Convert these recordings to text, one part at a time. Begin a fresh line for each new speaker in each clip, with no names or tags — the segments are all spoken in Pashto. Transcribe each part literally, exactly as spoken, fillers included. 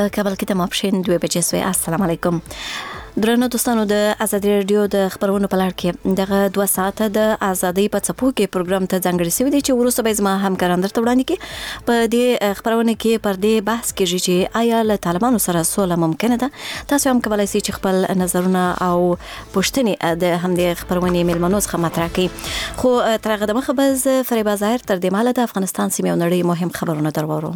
په کابل کې د ماپښین دوه بجې سوې. السلام علیکم درنو دوستانو. د ازادي رادیو د خبرونو په لړ کې دغه دوه ساعته د ازادۍ په څپو کې پروګرام ته ځانګړی شوی دی چې وروسته به زما همکاران درته وړاندې کړي. په دې خبرونه کې پر دې بحث کېږي چې آیا له طالبانو سره سوله ممکنه ده. تاسو هم کولای شئ چې خپل نظرونه او پوښتنې د همدې خبرونې میلمنو څخه مطرح کړئ. خو تر هغه دمخه به زه فریبا ظاهر تر دې مهاله د افغانستان سیمې او نړۍ مهم خبرونه درواورو.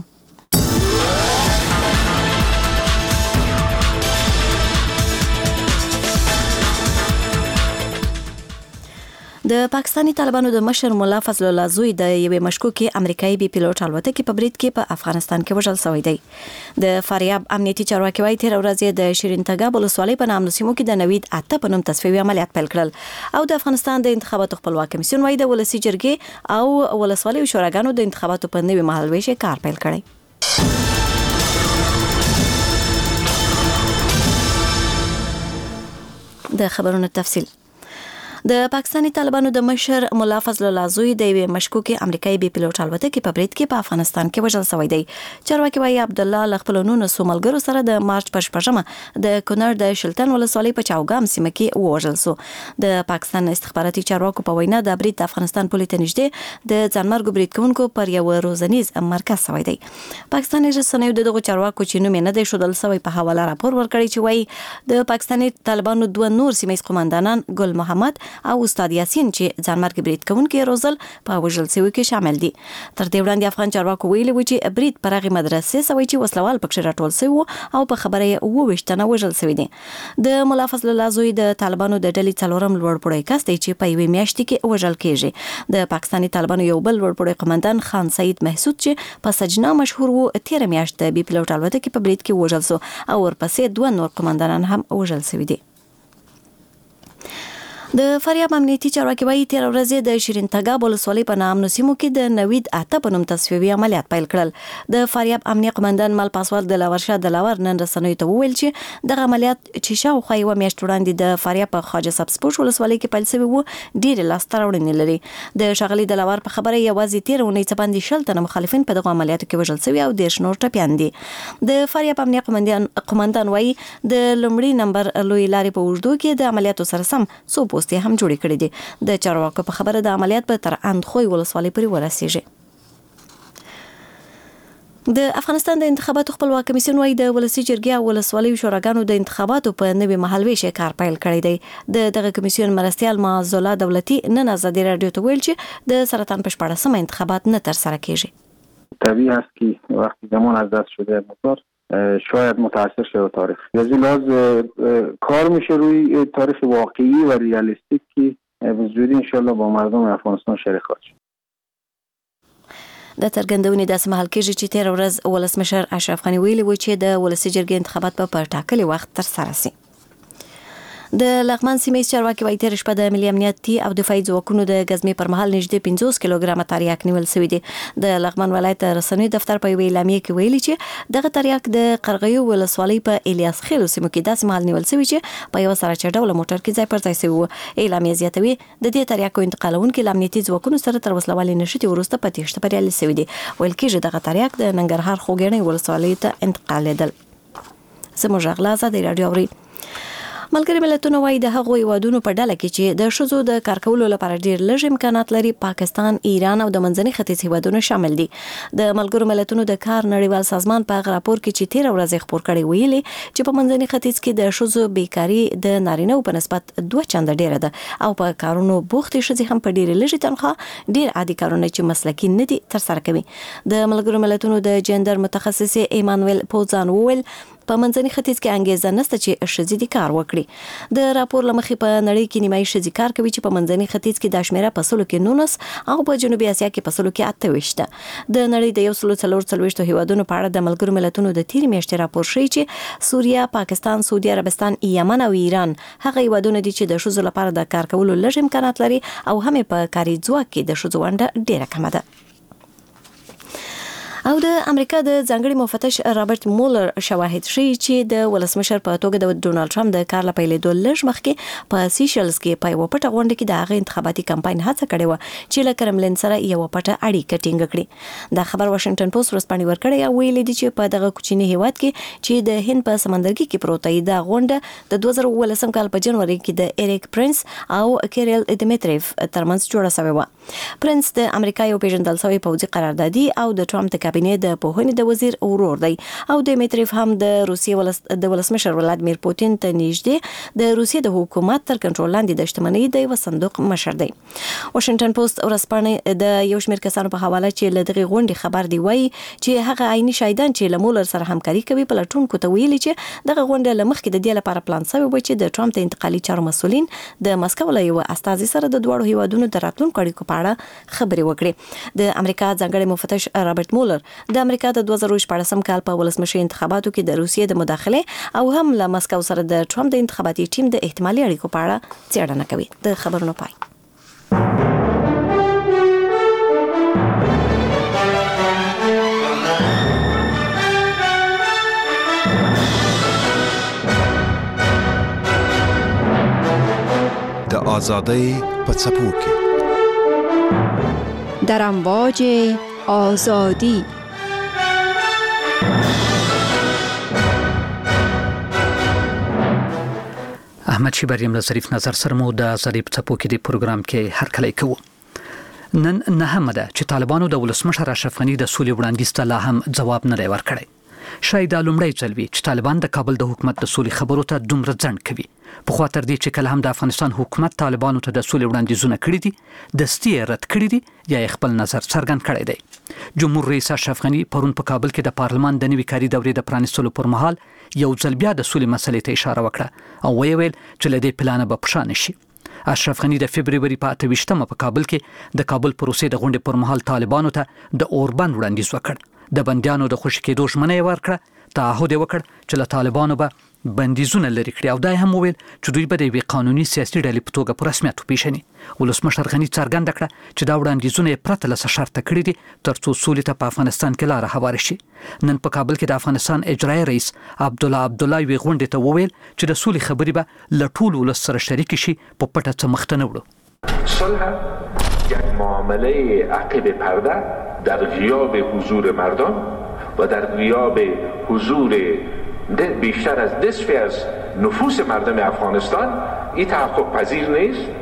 د پاکستاني طالبانو د مشر مولا فضل الله زوی د یوې مشکوکې امریکایي بي پیلوټ الوتکې په برید کې په افغانستان کې وژل شوی دی. د فاریاب امنیتي چارواکي وايي تیر ورځ د شیرین تګاب ولسوالۍ په نامه سیمو کې د نوید اته په نوم تصفیوي عملیات پیل کړل. او د افغانستان د انتخاباتو خپلواک کمیسیون وايي د ولسی جرګې او ولسوالۍ شوراګانو د انتخاباتو په نوي مهالويش کار پیل کړی. د خبرونو تفصیل. د پاکستاني طالبانو د مشر مولا فضل الله زوی د یوې مشکوکې امریکایي بي پیلوټ الوتکې په برید کې په افغانستان کې وژل شوی دی. چارواکي وايي عبد الله له خپل نونو سوملګرو سره د مارچ په شپږمه د کونړ د شلتن ولسوالۍ په چاوګام سیمه کې وژل شو. د پاکستان استخباراتي چارواکو په وینا د برید د افغانستان پولیس ته نږدې د ځانمرګ برید کوونکو پر یو روزنیز مرکز شوی دی. پاکستاني رسنیو دغه چارواکو چې نوم نه دی ښودل شوی په حواله راپور ورکړی چې وايي د پاکستاني طالبانو دوه نور سیمه قوماندانان ګل محمد او استاد یاسین چې ځانمرګ برید کوونکي روزل په وژل شوی کې شامل دي. تر دې وړاندې افغان چارواکو ویلي و چې برید پر هغه مدرسې سوی چې وسلوال پکې راټول شوی او په خبره یې وویشتنه وژل شوی دي. د مولا فضل الله زوی د طالبانو د ډلې څلورم لوړپوړی کس دی چې په یوې میاشت کې وژل کېږي. د پاکستاني طالبانو یو بل لوړپوړی قومندان خان سعید محسود چې په سجنا مشهور وو تیر میاشت د بي پیلوټ الوتکې په برید کې وژل شو او ورپسې دوه نور قومندانان هم وژل شوي دي. د فاریاب امنیتي چارواکي وايي تیر ورځ د شیرین تګاب ولسوالۍ په نامه سیمو کې د نوید اته په نوم تصفیوي عملیات پیل کړل. د فاریاب امنیه قومندان مل پاسوال د لاورشاه د لاور نن رسنیو ته وویل چې دغه عملیات چې شاوخوا یوه میاشت وړاندې د فاریاب په خواجه سبزپوش ولسوالۍ کې پیل شوی وو ډېرې لاسته راوړنې لري. د ښاغلي د لاور په خبره یوازې تیر اونۍ څه باندې شل تنه مخالفین په دغه عملیاتو کې وژل شوي او دېرش نور ټپیان دي. د فاریاب امنیه قومندان قومندان وايي د لومړي نمبر لوی لارې په اوږدو کې د عملیاتو سره سم څو پوستې هم جوړې کړې. د چارواکو په خبره د عملیات به تر اندخوی ولسوالۍ پورې ورسیږي. د افغانستان د انتخاباتو خپلواک کمیسیون وايي د ولسی جرګې او ولسوالۍ شوراګانو د انتخاباتو په نوي مهالويش کار پیل کړی دی. د دغه کمیسیون مرستیال معز الله دولتي نن ازادي رادیو ته ویل چې د سرطان په شپاړسمه انتخابات نه تر سره کیږي.
طبیعی است که وقتی زمان از دست شده موتور شاید متاثر شه تاریخ یعنی لازم کار میشه روی تاریخ واقعی و ریالیستیک که بزودی انشالله با مردم افغانستان شریک خواهد شد.
د څرګندونې داسې مهال کېږي چې تیر ورځ ولسمشر اشرف غني ویلي و چې د ولسي جرګې انتخابات په ټاکلي وخت ترسره شي. د لغمان سیمې چارواکي وايي تیر شپه د ملي امنیتي او دفاعي ځواکونو د غزمې پر مهال نږدې پنځوس کیلوګرامه تریاک نیول شوی دی. د لغمان ولایت رسنیو دفتر په یوې اعلامیه کې ویلي چې دغه تریاک د قرغیو ولسوالۍ په الیاس خیل سیمو کې داسې مهال نیول شوی چې په یو سره چډوله موټر کې ځای پر ځای شوی و. اعلامیه زیاتوي د دې تریاکو انتقالونکو له امنیتي ځواکونو سره تر وسلوالۍ نشټي وروسته په تېښته بریالي شوي دي. ویل کېږي دغه تریاک د ننګرهار خوږیاڼي ولسوالۍ ته انتقالېدل. زموږ غلا ازادي رادیو اوري. ملګري ملتونه وايي د هغو هیوادونو په ډله کې چې د ښځو د کار کولو لپاره ډېر لږ امکانات لري پاکستان، ایران او د منځني ختیځ هیوادونه شامل دي. د ملګرو ملتونو د کار نړیوال سازمان په هغه راپور کې چې تیر ورځ خپور کړی ویلي چې په منځني ختیځ کې د ښځو بیکاري د نارینه‌و په نسبت دوه چنده ډیره ده او په کارونو بوختې ښځې هم په ډېرې لږې تنخواه ډېر عادي کارونه چې مسلکي نه دي ترسره کوي. د ملګرو ملتونو د جندر متخصص ایمانویل پوزان وویل په منځني ختیځ کې انګیزه نشته چې ښځې د کار وکړي. د راپور له مخې په نړۍ کې نیمایي ښځې کار کوي چې په منځني ختیځ کې د شمیره په سلو کې نولس او په جنوبي اسیا کې په سلو کې اته ویشت ده. د نړۍ د یو سلو څلور څلوېښتو هیوادونو په اړه د ملګرو ملتونو د تېرې میاشتې راپور ښیي چې سوریه، پاکستان، سعودي عربستان، یمن او ایران هغه هیوادونه دي چې د ښځو لپاره د کار کولو لږ امکانات لري او هم په کاري ځواک کې د ښځو ونډه ډېره کمه ده. او د امریکا د ځانګړي مفتش رابرټ مولر شواهد ښیي چې د ولسمشر په توګه د ډونالد ټرمپ د کار لپاره لیدل لږ مخکې په سیشلز کې په یو پټه غونډه کې د هغه انتخاباتي کمپاین هڅه کړې و چې له کرملین سره یو پټه اړیکه ټینګ کړي. دا خبر واشنگټن پوسټ ورسپانې ورکړی او ویلي دی چې په دغه کوچني هیواد کې چې د هند په سمندرګي کې پروت دی د غونډه د دوه زره اوولسم کال په جنوري کې د ایریک پرنس او کیریل دیمیتریف ترمنځ جوړه شوې و. پرنس د امریکا یو پیژندل شوی پوځي قراردادي او د ټرمپ د کابینې د پوهنې د وزیر ورور دی او دیمیتریف هم د روسیې ولس د ولسمشر ولادمیر پوتین ته نږدې د روسیې د حکومت تر کنټرول لاندې د شتمنۍ د یو صندوق مشر دی. واشنگټن پوسټ ورسپانې د یو شمېر کسانو په حواله چې له دغه غونډې خبر دی وایي چې هغه عیني شاهدان چې له مولر سره همکاري کوي په لټونکو ته ویلي چې دغه غونډه له مخکې د دې لپاره پلان شوی و چې د ټرمپ د انتقالي چارو مسولین د مسکو له یو استازي سره د دوړو هیوادونو د راتلونکو اړیکو په اړه خبرې وکړي. د امریکا ځانګړي مفتش رابرټ مولر د امریکا د دوه زره شپږم کال په ولسمشر انتخاباتو کې د روسیې د مداخله او هم له مسکو سره د ټرمپ د انتخاباتي ټیم د احتمالي اړیکو په اړه څېړنه کوي. د خبرونو پای.
د آزادۍ په څپو کې
در امواج آزادی
احمد شیبریم له ظریف نظر سره مو د ظریف څپو کې د پروګرام کې هرکلی کوو. نن نهمه ده چې طالبانو د ولسمشر اشرف غني د سولې وړاندیز ته لا هم ځواب نه دی ورکړی. شاید دا لومړی ځل وي چې طالبان د کابل د حکومت د سولې خبرو ته دومره ځنډ کوي. پخوا تر دې چې کله هم د افغانستان حکومت طالبانو ته د سولې وړاندیزونه کړي دي دستي یې رد کړي دي یا خپل نظر څرګند کړی دی. جمهور رئیس اشرف غني پرون په کابل کې د پارلمان د نوي کاري دورې د پرانیستلو پر مهال یو ځل بیا د سولې مسلې ته اشاره وکړه او ویل چې له دې پلانه به پښه نشي. اشرف غني د فبرवरी په اته ویشتمه په کابل کې د کابل پروسې د غونډې پر مهال طالبانو ته د اوربند وړاندیز وکړ. د بندیانو د خوشي کېدو ژمنه یې ورکړه. تعهد یې وکړ چې له طالبانو به بندیزونه لري کړي او دا هم وویل چې دوی به د یوې قانوني سیاسي ډلې په توګه په رسمیت وپېژني. ولسمشر غني څرګنده کړه چې دا وړاندیزونه یې پرته له څه شرطه کړي دي تر څو سولې ته په افغانستان کې لاره هواره شي. نن په کابل کې د افغانستان اجرایي رئیس عبدالله عبدالله یوې غونډې ته وویل چې د سولې خبرې به له ټولو ولس سره شریکې شي په پټه څه مخته نه وړو.
صلح یک معامله عقب پرده در غیاب حضور مردم و در غیاب حضور بیشتر از نصف از نفوس مردم افغانستان این تحقق پذیر نیست.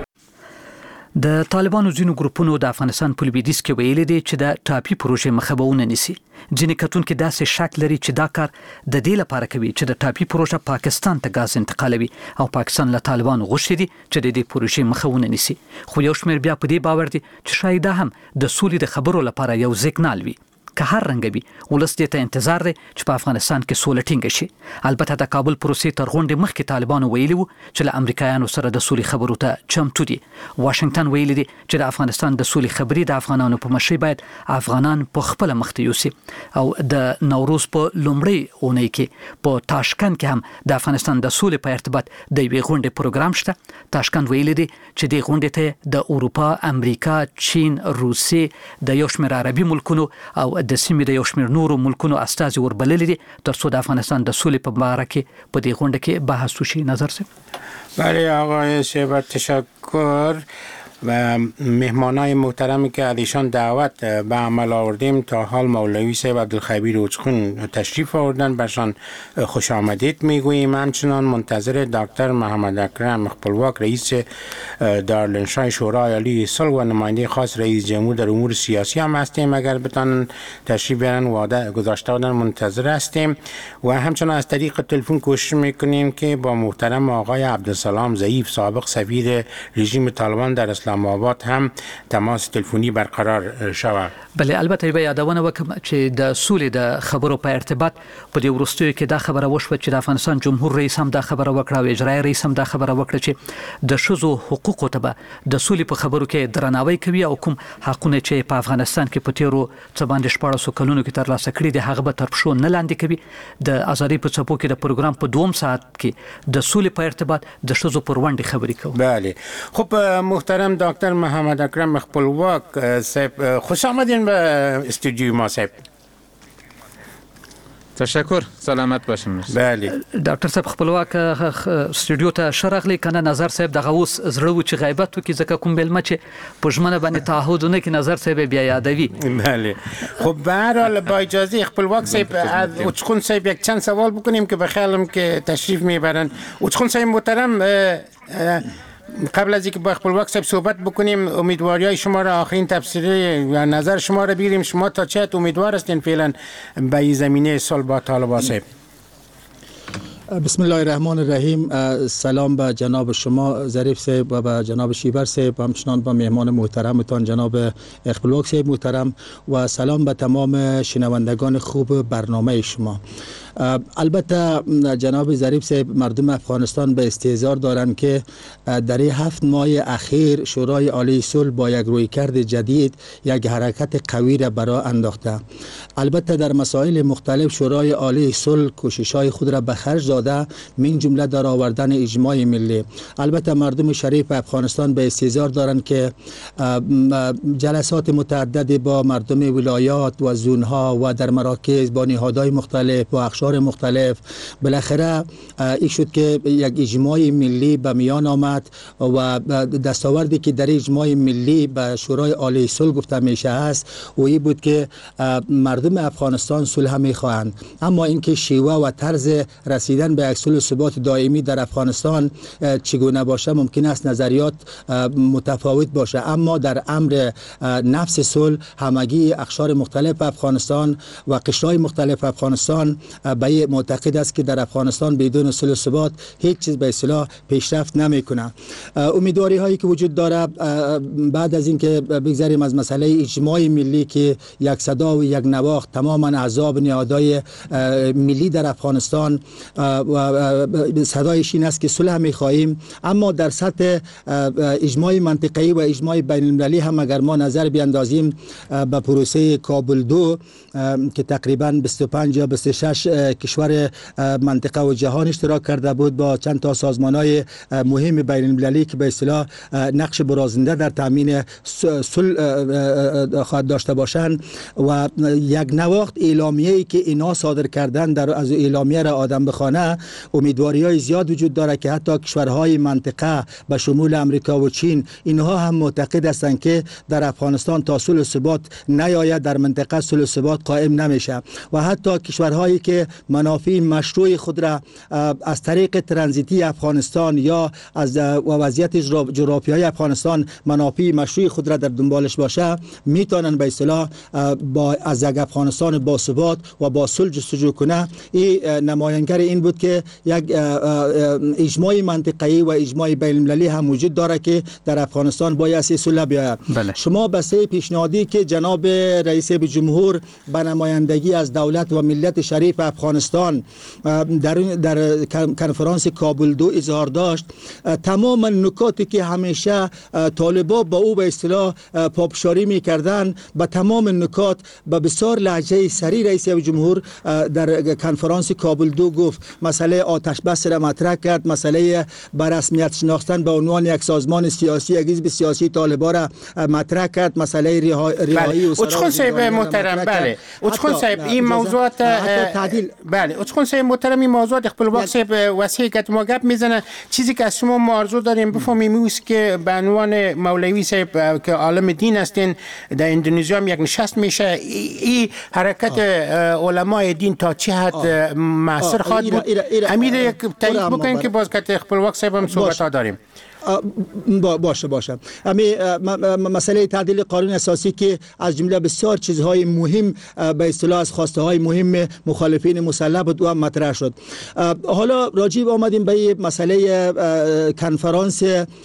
د طالبانو ځینو ګروپونو د افغانستان په لویدیځ کې ویلي دي چې د ټاپي پروژې مخه به ونه نیسي. ځینې کتونکي داسې شک لري چې دا کار د دې لپاره کوي چې د ټاپي پروژه پاکستان ته غاز انتقالوي او پاکستان له طالبانو غوښتي دي چې د دې پروژې مخه ونه نیسي. خو یو شمېر بیا په دې باور دي چې شاید هم د سولې د خبرو لپاره یو سیګنال وي. که هر رنګ وي ولس دې ته انتظار دی چې په افغانستان کې سوله ټینګه شي. البته د کابل پروسې تر غونډې مخکې طالبانو ویلي وو چې له امریکایانو سره د سولې خبرو ته چمتو دي. واشنگټن ویلي دی چې د افغانستان د سولې خبرې د افغانانو په مشرۍ باید افغانان په خپل مخته یوسي. او د نوروز په لومړۍ اونۍ کې په تاشکند کې هم د افغانستان د سولې په ارتباط د یوې غونډې پروګرام شته. تاشکند ویلي دی چې د غونډې ته د اروپا، امریکا، چین، روسیې، د یو شمېر عربي ملکونو او د سیمې د یو شمېر نورو ملکونو استازي وربللي دي تر څو د افغانستان د سولې په باره کې په دې غونډه کې بحث وشي. نظر صاحب.
بله آقای شیبر تشکر و مهمانای محترمی که از ایشان دعوت به عمل آوردیم تا حال مولوی صاحب عبدالخبیر اوچخون تشریف آوردن برشان خوش آمدید میگوییم. همچنان منتظر دکتر محمد اکرم خپلواک رئیس دارالانشای شورای عالی صلح و نماینده خاص رئیس جمهور در امور سیاسی هم هستیم. اگر بتانن تشریف بیارن وعده گذاشته بودن منتظر هستیم و همچنان از طریق تلفن کوشش میکنیم که با محترم آقای عبدالسلام ضعیف سابق سفیر رژیم طالبان در اسلام آباد هم تماس تلفنی برقرار شود.
بله البته به یادونه وکم چې د سولې د خبرو په ارتباط په دې وروستیو کې دا خبره وشوه چې د افغانستان جمهور رئیس هم دا خبره وکړه او اجرایي رئیس هم دا خبره وکړه چې د ښځو حقوقو ته به د سولې په خبرو کې درناوی کوي او کوم حقونه چې په افغانستان کې په تیرو څه باندې شپاړسو کلونو کې ترلاسه کړي دي هغه به تر پښو نه لاندې کوي. د ازادۍ په څپو کې د پروګرام په دوم ساعت کې د سولې په ارتباط د ښځو پر ونډې خبرې کوو.
بله خب محترم دکتر محمد اکرم خپلواک صاحب خوش آمدین به استودیوی ما صاحب.
تشکر، سلامت باشین.
بله
ډاکټر صاحب خپلواک استودیو ته شرغلی کنه نظر صاحب دغه اوس زړه چې غیبت وکي ځکه کوم بلمه چې پښمنه باندې تعهدونه کې نظر صاحب بیا یادوي.
بله خب به هر حال با اجازه خپلواک صاحب از اوچخون صاحب یک چند سوال بکنیم که بخیالم که تشریف میبرن. اوچخون صاحب محترم، قبل از اینکه با خپلواک صاحب صحبت بکنیم امیدواری‌های شما را، آخرین تبصره و نظر شما را بگیریم. شما تا چه حد امیدوار هستین فعلا به این زمینه صلح با طالبان صاحب؟
بسم الله الرحمن الرحیم. سلام به جناب شما ظریف صاحب و به جناب شیبر صاحب، همچنان به مهمان محترمتان جناب خپلواک صاحب محترم، و سلام به تمام شنوندگان خوب برنامه شما. البته جناب ظریف صاحب، مردم افغانستان به استحضار دارند که در این هفت ماه اخیر شورای عالی صلح با یک رویکرد جدید یک حرکت قوی را برای انداخته. البته در مسائل مختلف شورای عالی صلح کوشش‌های خود را به خرج داده، من جمله در آوردن اجماع ملی. البته مردم شریف افغانستان به استحضار دارند که جلسات متعددی با مردم ولایات و زونها و در مراکز با نهادهای مختلف و اقشار مختلف بالاخره این شد که یک اجماع ملی به میان آمد و دستاوردی که در اجماع ملی به شورای عالی صلح گفته میشه است و این بود که مردم افغانستان صلح میخواهند، اما اینکه شیوه و طرز رسیدن به یک صلح و ثبات دائمی در افغانستان چگونه باشه ممکن است نظریات متفاوت باشه، اما در امر نفس صلح همگی اقشار مختلف افغانستان و قشرهای مختلف افغانستان به معتقد است که در افغانستان بدون صلح و ثبات هیچ چیز به اصطلاح پیشرفت نمیکنه. امیدواری هایی که وجود داره بعد از اینکه بگذاریم از مسئله اجماع ملی که یک صدا و یک نواخت تماما احزاب و نهادهای ملی در افغانستان و صدایش این است که صلح می‌خواهیم، اما در سطح اجماع منطقه‌ای و اجماع بین المللی هم اگر ما نظر بیاندازیم به پروسه کابل دو که تقریبا بیست و پنج یا بیست و شش کشور منطقه و جهان اشتراک کرده بود با چند تا سازمان‌های مهم بین المللی که به اصطلاح نقش برازنده در تامین صلح خواهد داشته باشند و یک نواخت اعلامیه‌ای که اینا صادر کردن در از اعلامیه را آدم بخوانه، امیدواری‌های زیاد وجود داره که حتی کشورهای منطقه به شمول امریکا و چین اینها هم معتقد هستند که در افغانستان تا صلح و ثبات نیاید در منطقه صلح و ثبات قائم نمیشه و حتی کشورهایی که منافع مشروع خود را از طریق ترانزیتی افغانستان یا از وضعیت جغرافیایی افغانستان منافع مشروع خود را در دنبالش باشه میتونن به اصطلاح با از یک افغانستان با ثبات و با صلح جستجو کنه. این نمایانگر این بود که یک اجماع منطقه‌ای و اجماع بین المللی هم وجود داره که در افغانستان باید صلح بیاید. بله. شما بسته پیشنهادی که جناب رئیس جمهور به نمایندگی از دولت و ملت شریف افغانستان در در کنفرانس کابل دو اظهار داشت، تمام نکاتی که همیشه طالبان با او به اصطلاح پافشاری میکردن به تمام نکات به بسیار لهجه سری رئیس جمهور در کنفرانس کابل دو گفت. مسئله آتش بس را مطرح کرد، مسئله به رسمیت شناختن به عنوان یک سازمان سیاسی یک حزب سیاسی طالبان را مطرح کرد، مسئله رهایی و
اوچخون صاحب محترم. بله اوچخون صاحب این موضوعات تعدیل بله اوچخون صاحب محترم این موضوعات خپلواک صاحب وسیع که ما گپ میزنه. چیزی که از شما ما آرزو داریم بفهمیم است که به عنوان مولوی صاحب که عالم دین هستین در اندونزیا هم یک نشست میشه، این حرکت علمای دین تا چه حد مؤثر خواهد بود؟ امید یک تایید بکنید که باز که خپلواک صاحب هم صحبت ها داریم.
باشه باشه امی مسئله تعدیل قانون اساسی که از جمله بسیار چیزهای مهم به اصطلاح از خواسته های مهم مخالفین مسلح بود و هم مطرح شد. حالا راجع به آمدیم به مسئله کنفرانس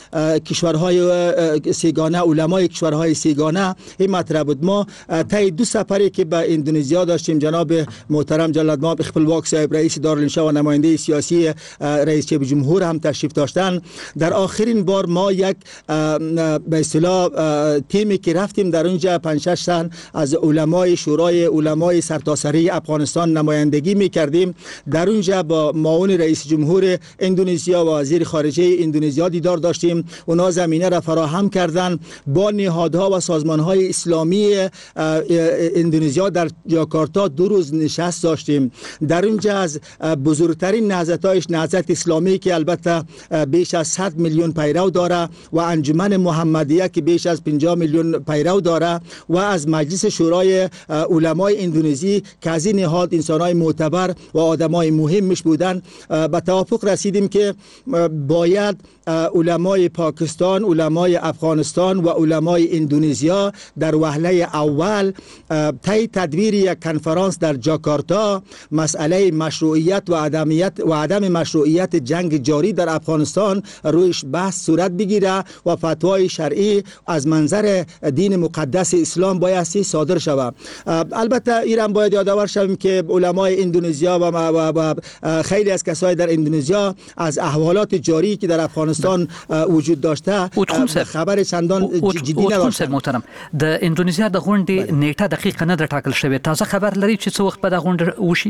کشورهای سیگانه، علمای کشورهای سیگانه، این مطرح بود. ما طی دو سفری که به اندونزیا داشتیم جناب محترم جلال‌مآب خپلواک صاحب رئیس دارالانشا و نماینده سیاسی رئیس جمهور هم تشریف داشتن، در آخر آخرین بار ما یک به اصطلاح تیمی که رفتیم در اونجا پنج شش تن از علمای شورای علمای سرتاسری افغانستان نمایندگی میکردیم. در اونجا با معاون رئیس جمهور اندونزیا و وزیر خارجه اندونزیا دیدار داشتیم. اونا زمینه را فراهم کردن. با نهادها و سازمانهای اسلامی اندونزیا در جاکارتا دو روز نشست داشتیم. در اونجا از بزرگترین نهضت‌هایش نهضت اسلامی که البته بیش از صد میلیون پیرو داره و انجمن محمدیه که بیش از پنجاه میلیون پیرو داره و از مجلس شورای علمای اندونزی که از این نهاد انسان‌های معتبر و آدمای مهمش بودن به توافق رسیدیم که باید علمای پاکستان، علمای افغانستان و علمای اندونزیا در وهله اول طی تدبیر یک کنفرانس در جاکارتا مسئله مشروعیت و عدمیت و عدم مشروعیت جنگ جاری در افغانستان رویش بحث صورت بگیره و فتوای شرعی از منظر دین مقدس اسلام بایستی صادر شود. البته ایران باید یادآور شویم که علمای اندونزیا و, و, و خیلی از کسای در اندونزیا از احوالات جاری که در افغانستان وجود داشته خبر چندان جدی نداشتن.
محترم د اندونزیا د غونډې نیټه دقیقه نه ټاکل شوې. تازه خبر لري چې څه وخت به د غونډه وشي؟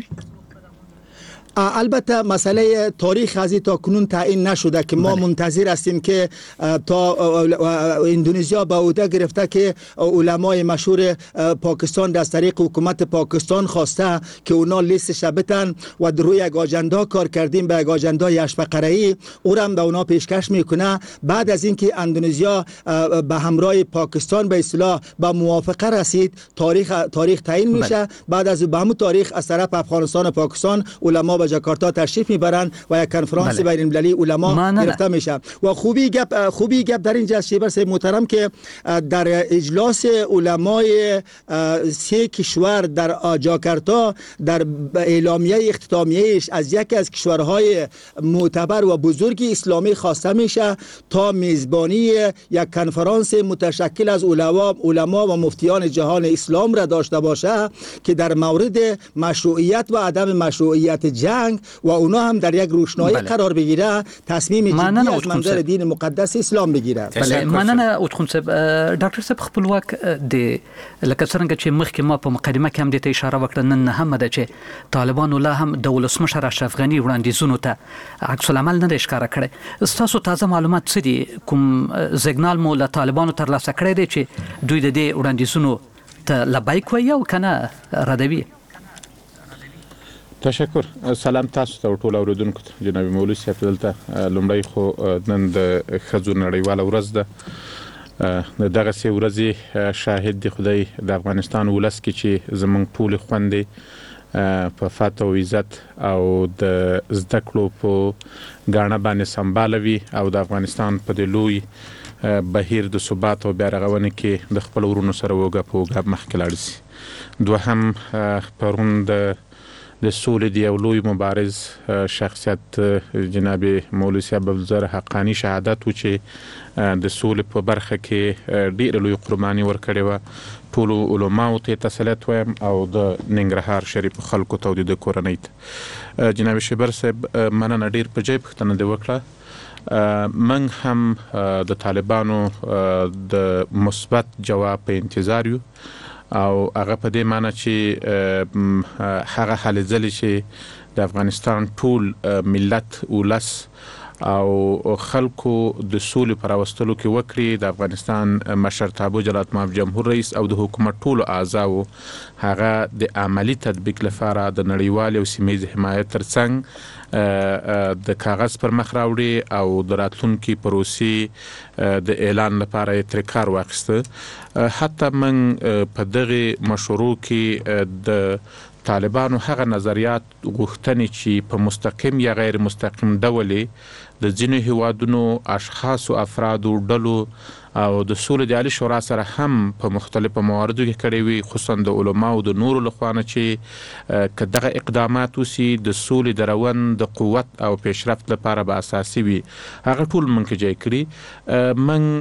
البته مسئله تاریخ از تا کنون تعیین نشده که ما بله. منتظر هستیم که تا اندونزیا با عهده گرفته که علمای مشهور پاکستان از طریق حکومت پاکستان خواسته که اونا لیستش بتن و روی یک آجندا کار کردیم به یک آجندا هشت فقره‌ای او را به اونا پیشکش میکنه. بعد از اینکه اندونزیا به همراه پاکستان به اصطلاح به موافقه رسید تاریخ تاریخ تعیین میشه بله. بعد از به همون تاریخ از طرف افغانستان و پاکستان علما به جاکارتا تشریف میبرند و یک کنفرانس بین المللی علما گرفته میشه. و خوبی گپ خوبی گپ در اینجا شیبر صاحب محترم که در اجلاس علمای سه کشور در جاکارتا در اعلامیه اختتامیه‌اش از یکی از کشورهای معتبر و بزرگ اسلامی خواسته میشه تا میزبانی یک کنفرانس متشکل از علما علما و مفتیان جهان اسلام را داشته باشه که در مورد مشروعیت و عدم مشروعیت جنگ و اونا هم در یک روشنایی بله. قرار بگیره، تصمیم جدی از منظر دین مقدس اسلام بگیره.
بله مننه اوتخون صاحب. ډاکټر صاحب خپلواک د لکه څنګه چې مخکې ما په مقدمه کې هم د ته اشاره وکړه نن هم ده چې طالبانو لا هم د ولسمشر اشرف غنی وړاندیزونو ته عکس العمل نه ښکاره کړي. ستاسو تازه معلومات څه دي؟ کوم سیګنال مو له طالبانو ترلاسه کړی دی چې دوی د دې وړاندیزونو ته لبیک وایي او کنه ردوي؟
تشکر. سلام تاسو ته ټول اوریدونکو ته. جناب مولوي صاحب دلته لومړی خو نن د ښځو نړیواله ورځ ده. د دغسې ورځې شاهد دی خدای د افغانستان ولس کې چې زموږ ټولې خوندې په فتح او عزت او د زده کړو په ګاڼه باندې سمبالوي او د افغانستان په دې لوی بهیر د ثبات او بیارغونې کې د خپل ورونو سره وګه په وګه مخکې لاړ شي. دوهم پرون د د سولې د یو لوی مبارز شخصیت جناب مولوي صاحب عبدالزر حقانی شهادت و چې د سولې په برخه کې ډېره لوی قرباني ورکړې وه. ټولو علماو ته تسلیت وایم او د ننګرهار شریف خلکو ته او د کورنۍ ته. جناب شیبر صاحب مننه ډېر په جای پوښتنه دې وکړه. من هم د طالبانو د مثبت جواب په انتظار یو او هغه په دې معنی چې هغه هلې ځلې چې د افغانستان ټول ملت ولس او خلکو د سولې پر راوستلو کې وکړي. د افغانستان مشرتابه جلالت مآب جمهور رئیس او د حکومت ټولو اعضاو هغه د عملی تطبیق لپاره د نړیوال او سیمه حمایت ترڅنګ د کاغذ پر مخ راوړي او د راتلونکي پروسې د اعلان لپاره یې ترې کار واخیسته. حتی من په دغه مشورو کې د طالبانو هغه نظریات غوښتنې چې په مستقیم یا غیر مستقیم ډول د ځینو هیوادونو اشخاصو افرادو ډلو او د سولې د عالی شورا سره هم په مختلفو مواردو کې کړې وي، خصوصا د علماو د نورو لخوا نه چې که دغه اقدامات وسي د سولې د روند د قوت او پیشرفت لپاره به اساسي وي، هغه ټول من کې جای کړي.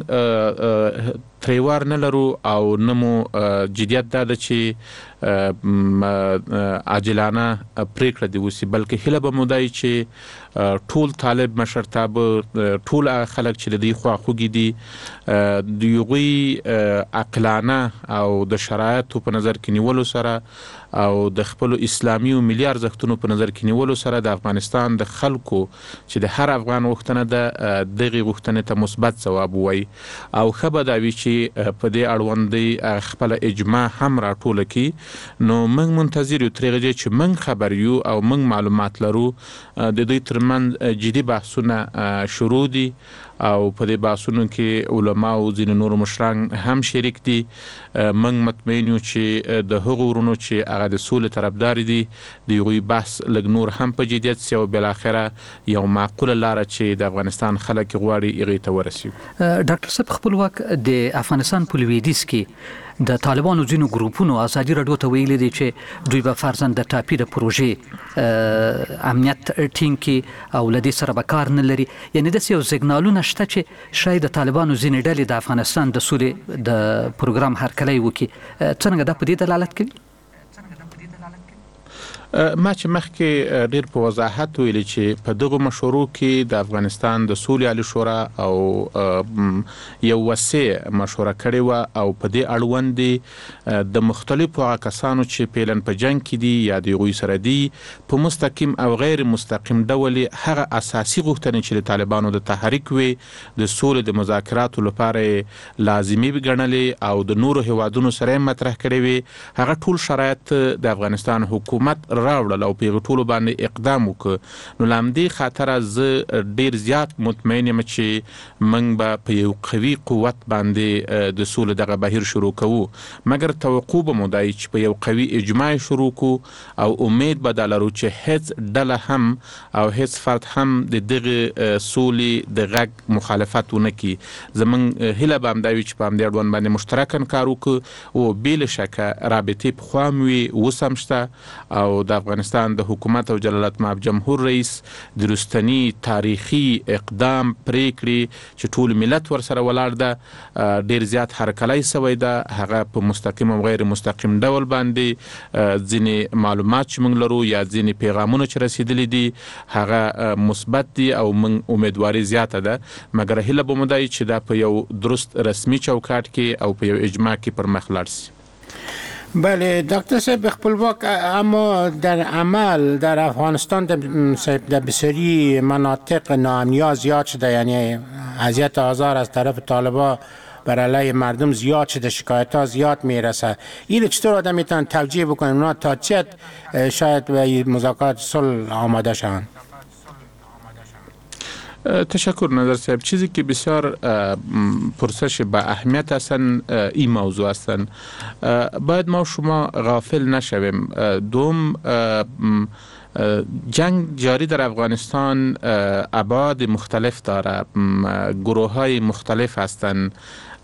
من تریوار نه لرو او نه مو جدیت دا ده چې عاجلانه پریکړه دې وسي، بلکې هیله به مو دی چې ټول طالب مشرتابه ټول خلک چې د خواخوږي دي د یوغي عقلانه او د شرایطو په نظر کې نیولو سره او د خپل اسلامي او ملي ارزښتونو په نظر کې نیولو سره د افغانستان د خلکو چې د هر افغان غوښتنه ده دغه غوښتنې ته مثبت ځواب وایي او ښه به دا وي چې په دې اړوند خپل اجماع هم راټوله کړي. نو موږ منتظر یو تر هغه چې موږ خبر یو او موږ معلومات لرو. د دوی ترمنځ جدي بحثونه شروع دي او په دې بحثونو کې علما او ځینې نور مشران هم شریک دي. موږ مطمئن یو چې د هغو ورونو چې هغه د سولې طرفدار دي د یوغوی بحث لږ نور هم په جدیت سي او بالاخره یو معقوله لاره چې د افغانستان خلک غواړي هغې ته ورسي.
ډاکټر صاحب خپلواک د افغانستان په لویدیځ کې د طالبانو ځینو ګروپونو ازادي راډیو ته ویلي دي چې دوی به فرضاً د ټاپي د پروژې امنیت ټینګ کړي او له دې سره به کار نه لري. یعنې داسې یو سیګنالونه شته چې شاید د طالبانو ځینې ډلې د افغانستان د سولې د پروګرام هرکلی وکړي. څنګه دا په دې دلالت کوي؟
ما چې مخکې ډیر په وضاحت ویلي چې په دغه مشورو کې د افغانستان د سولې عالی شورا او یو وسیع مشوره کړې وه او په دې اړوند د مختلفو هغه کسانو چې پیلن په جنګ کې دي یا د هغوی سره دي په مستقیم او غیر مستقیم ډول هغه اساسي غوښتنې چې د طالبانو د تحریک وي د سولې د مذاکراتو لپاره لازمي ګڼلې او د نورو هیوادونو سره مطرح کړې وي هغه ټول شرایط د افغانستان حکومت راوړل او په ټولو باندې اقدام وکړ. نو لامدې خاطر زه ډیر زیات مطمئن یم چې موږ به په یو قوي قوت باندې د سولې دغه بهیر شروع کوو. مګر توقع به مو دی چې په یو قوي اجماع شروع کوو او امید به دا لرو چې هیڅ ډله هم او هیڅ فرد هم د دغه سولې د غږ مخالفت ونه کړي. زموږ هیله به همدا وي چې په همدې اړوند باندې مشترکاً کار وکړو او بې له شکه رابطې پخوا هم وي اوس هم شته او د افغانستان د حکومت او جلالت مآب جمهور رئیس د رستنی تاریخي اقدام پریکړې چې ټول ملت ورسره ولاړ ده ډیر زیات هرکلی سوی ده هغه په مستقیم او غیر مستقیم ډول باندې ځینې معلومات چې موږ لرو یا ځینې پیغامونه چې رسیدلی دي هغه مثبت دي او موږ امیدواري زیاته ده. مګر هیله به مو دی چې دا په یو درست رسمي چوکاټ کې او په یو اجماع کې پر مخ لاړ سي.
بله دکتر صاحب خپلواک، اما در عمل در افغانستان در بسیاری مناطق ناامنی زیاد شده، یعنی اذیت آزار از طرف طالبان بر علیه مردم زیاد شده، شکایت ها زیاد میرسه. این چطور آدم میتونن توجیه بکنن اونا تا چه شاید به مذاکرات صلح آماده شوند؟
تشکر نظر صاحب. چیزی که بسیار پرسش با اهمیت هستن این موضوع هستن. باید ما شما غافل نشویم. دوم جنگ جاری در افغانستان ابعاد مختلف داره، گروه های مختلف هستند،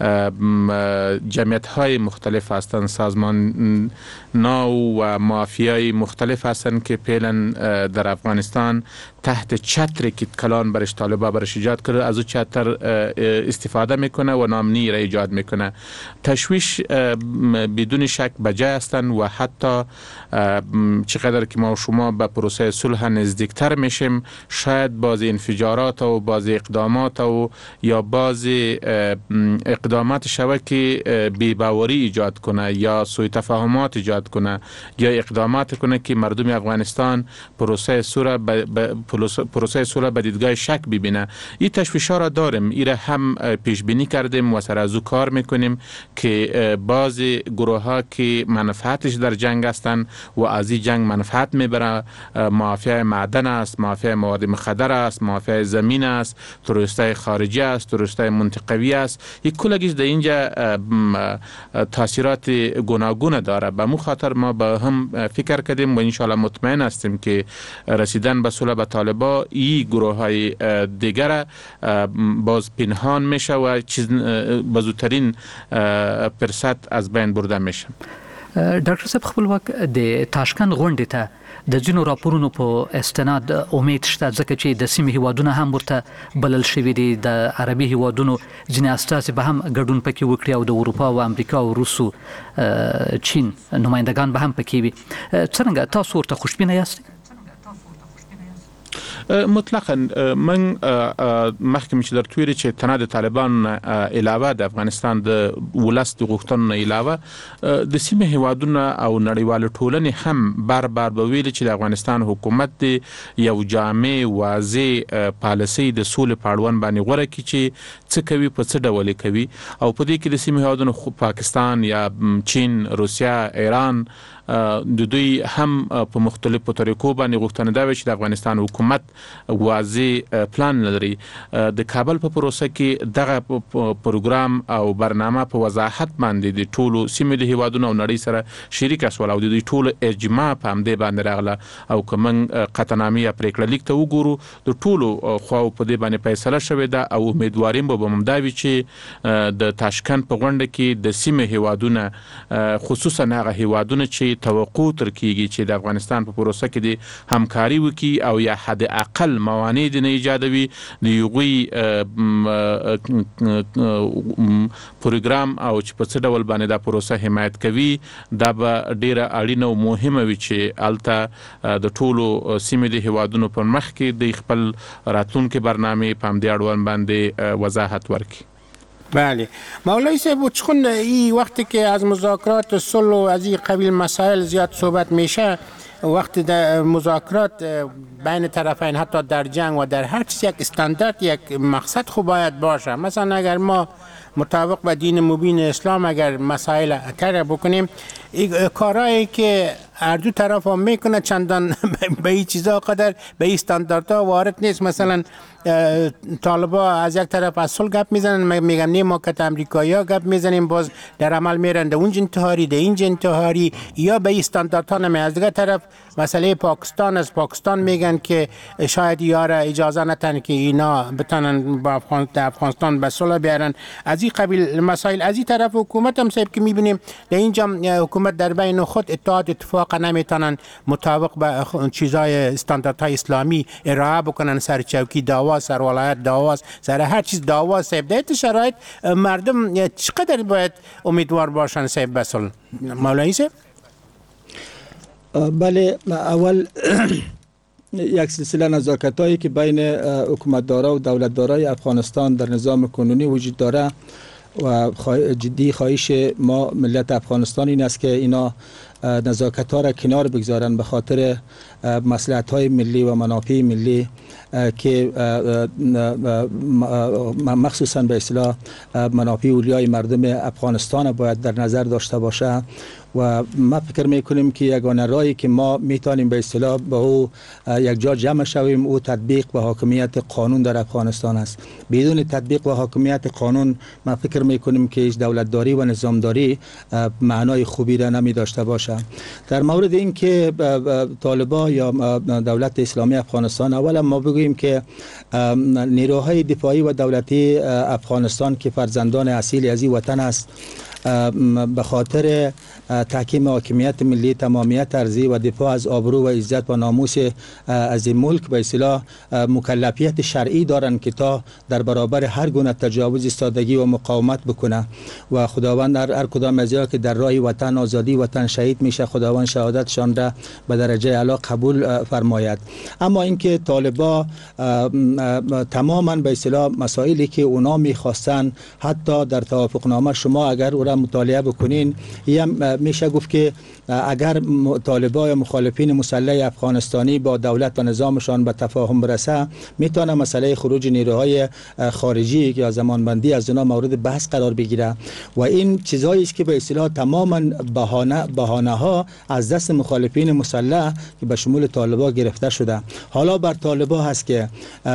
جمعیت های مختلف هستند، سازمان ناو و مافیای مختلف هستند که پیلن در افغانستان تحت چتر که کلان برش طالبا برش ایجاد کرده از او چتر استفاده میکنه و نامنی را ایجاد میکنه. تشویش بدون شک بجای هستند و حتی چقدر که ما و شما به پروسه صلح نزدیکتر میشیم شاید باز انفجارات و باز اقدامات و یا باز اقدامات شوه که بی‌باوری ایجاد کنه یا سوء تفاهمات ایجاد کنه یا اقدامات کنه که مردم افغانستان پروسه صلح پروسه صلح به دیدگاه شک ببینه. این تشویش‌ها را داریم، این را هم پیش بینی کردیم و سر از او کار میکنیم که بعض گروه ها که منفعتش در جنگ هستند و از این جنگ منفعت میبره، مافیای معدن است، مافیای مواد مخدر است، مافیای زمین است، تروریستای خارجی است، تروریستای منطقوی است. یک کلگیش در اینجا تاثیرات گوناگون داره. به مو خاطر ما با هم فکر کردیم و انشاءالله مطمئن هستیم که رسیدن به صلح با طالبان این گروه های دیگر باز پنهان میشه و چیز بزرگترین فرصت از بین برده میشه.
ډاکټر صاحب خپلواک د تاشکند غونډې ته د ځینو راپورونو په استناد امید شته ځکه چې د سیمې هیوادونه هم ورته بلل شوي دي، د عربي هیوادونو ځینې استازي به هم ګډون پکې وکړي او د اروپا او امریکا او روسو چین نمایندگان به هم پکې وي. څرنګه تاسو ورته خوشبینه یاست؟
مطلقاً من مخکې چې در تویری چې تنه د طالبان علاوه د افغانستان د ولس د غوښتنو علاوه د سیمه هیوادونو او نړیوال ټولنې هم بار بار به ویل چې د افغانستان حکومت د یو جامع واضح پالیسي د سولې پاړون باندې غوړه کی چې څه کوي په څه ډول کوي او په دې کې د سیمه هیوادونو پاکستان یا چین روسیا ایران د دوی هم په مختلفو طریقو باندې غوښتنه دا وی چې د افغانستان حکومت واضح پلان لري د کابل په پروسه کې دغه پروګرام او برنامه په وضاحت باندې د ټولو سیمه د هیوادونو او نړۍ سره شریک اسول او د دوی ټولو اجماع په همدې باندې راغله او کوم قطعنامه یا پریکړه لیک ته وګورو د ټولو خو په دې باندې فیصله شوې ده او امیدواریم به ممداوي چې د تاشکند په غونډه کې د سیمه هیوادونو خصوصا هغه هیوادونو چې توقع تر کیږي چې د افغانستان په پروسه کې د همکاري وکي او یا حد اقل موانع د نه ایجادوي د یوغي پروګرام او چې په څه ډول باندې دا پروسه حمایت کوي دا به ډیره اړینه او مهمه وي چې الته د ټولو سیمې د هیوادونو پر مخ کې د خپل راتلونکو برنامه په همدې اړوند باندې وضاحت ورکړي.
بله مولوی صاحب چون این وقتی که از مذاکرات صلح و از این قبیل مسائل زیاد صحبت میشه وقتی در مذاکرات بین طرفین حتی در جنگ و در هر چیز یک استاندارد یک مقصد خوب باید باشه. مثلا اگر ما مطابق با دین مبین اسلام اگر مسائل کار بکنیم کارهایی که هر دو طرف هم میکنه چندان به این چیزا قدر به این استانداردها وارد نیست. مثلا طالبا از یک طرف از صلح گپ میزنن میگم نه ما که امریکایی‌ها گپ میزنیم باز در عمل میرن در اونج انتحاری در اینج انتحاری یا به این استانداردها نمی. از دیگه طرف مسئله پاکستان از پاکستان میگن که شاید یاره اجازه نتن که اینا بتونن با افغانستان به صلح بیارن. از این قبیل مسائل از این طرف حکومت هم صاحب که میبینیم در اینجا حکومت در بین خود اتحاد اتفاق نمیتونن مطابق به چیزای استانداردهای اسلامی ارائه بکنن. سر چوکی دعوا، سر ولایت دعوا، سر هر چیز دعوا صاحب. در این شرایط مردم چقدر باید امیدوار باشن صاحب به صلح؟ مولوی صاحب
بله اول یک سلسله نزاکت‌هایی که بین حکومتدارا و دولتدارای افغانستان در نظام کنونی وجود داره و جدی خواهش ما ملت افغانستان این است که اینا نزاکت ها را کنار بگذارن به خاطر مصلحت های ملی و منافع ملی که مخصوصا به اصطلاح منافع اولیای مردم افغانستان باید در نظر داشته باشه و ما فکر میکنیم که یگانه راهی که ما میتونیم به اصطلاح به او یک جا جمع شویم او تطبیق و حاکمیت قانون در افغانستان است. بدون تطبیق و حاکمیت قانون ما فکر میکنیم که هیچ دولتداری و نظامداری معنای خوبی را نمی داشته باشه. در مورد این که طالبان یا دولت اسلامی افغانستان اولا ما بگوییم که نیروهای دفاعی و دولتی افغانستان که فرزندان اصیل از این وطن است به خاطر تحکیم حاکمیت ملی، تمامیت ارضی و دفاع از آبرو و عزت و ناموس از این ملک به اصطلاح مکلفیت شرعی دارند که تا در برابر هر گونه تجاوز ایستادگی و مقاومت بکنه و خداوند هر کدام از که در راه وطن آزادی وطن شهید میشه خداوند شهادتشان را به درجه اعلی قبول فرماید. اما اینکه طالبا تماما به اصطلاح مسائلی که اونا میخواستن حتی در توافقنامه شما اگر او را مطالعه بکنین میشه گفت که اگر طالبان یا مخالفین مسلح افغانستانی با دولت و نظامشان به تفاهم برسه میتونه مسئله خروج نیروهای خارجی یا زمانبندی از اونا مورد بحث قرار بگیره و این چیزایی است که به اصطلاح تماما بهانه بهانه ها از دست مخالفین مسلح که به شمول طالبان گرفته شده. حالا بر طالبان هست که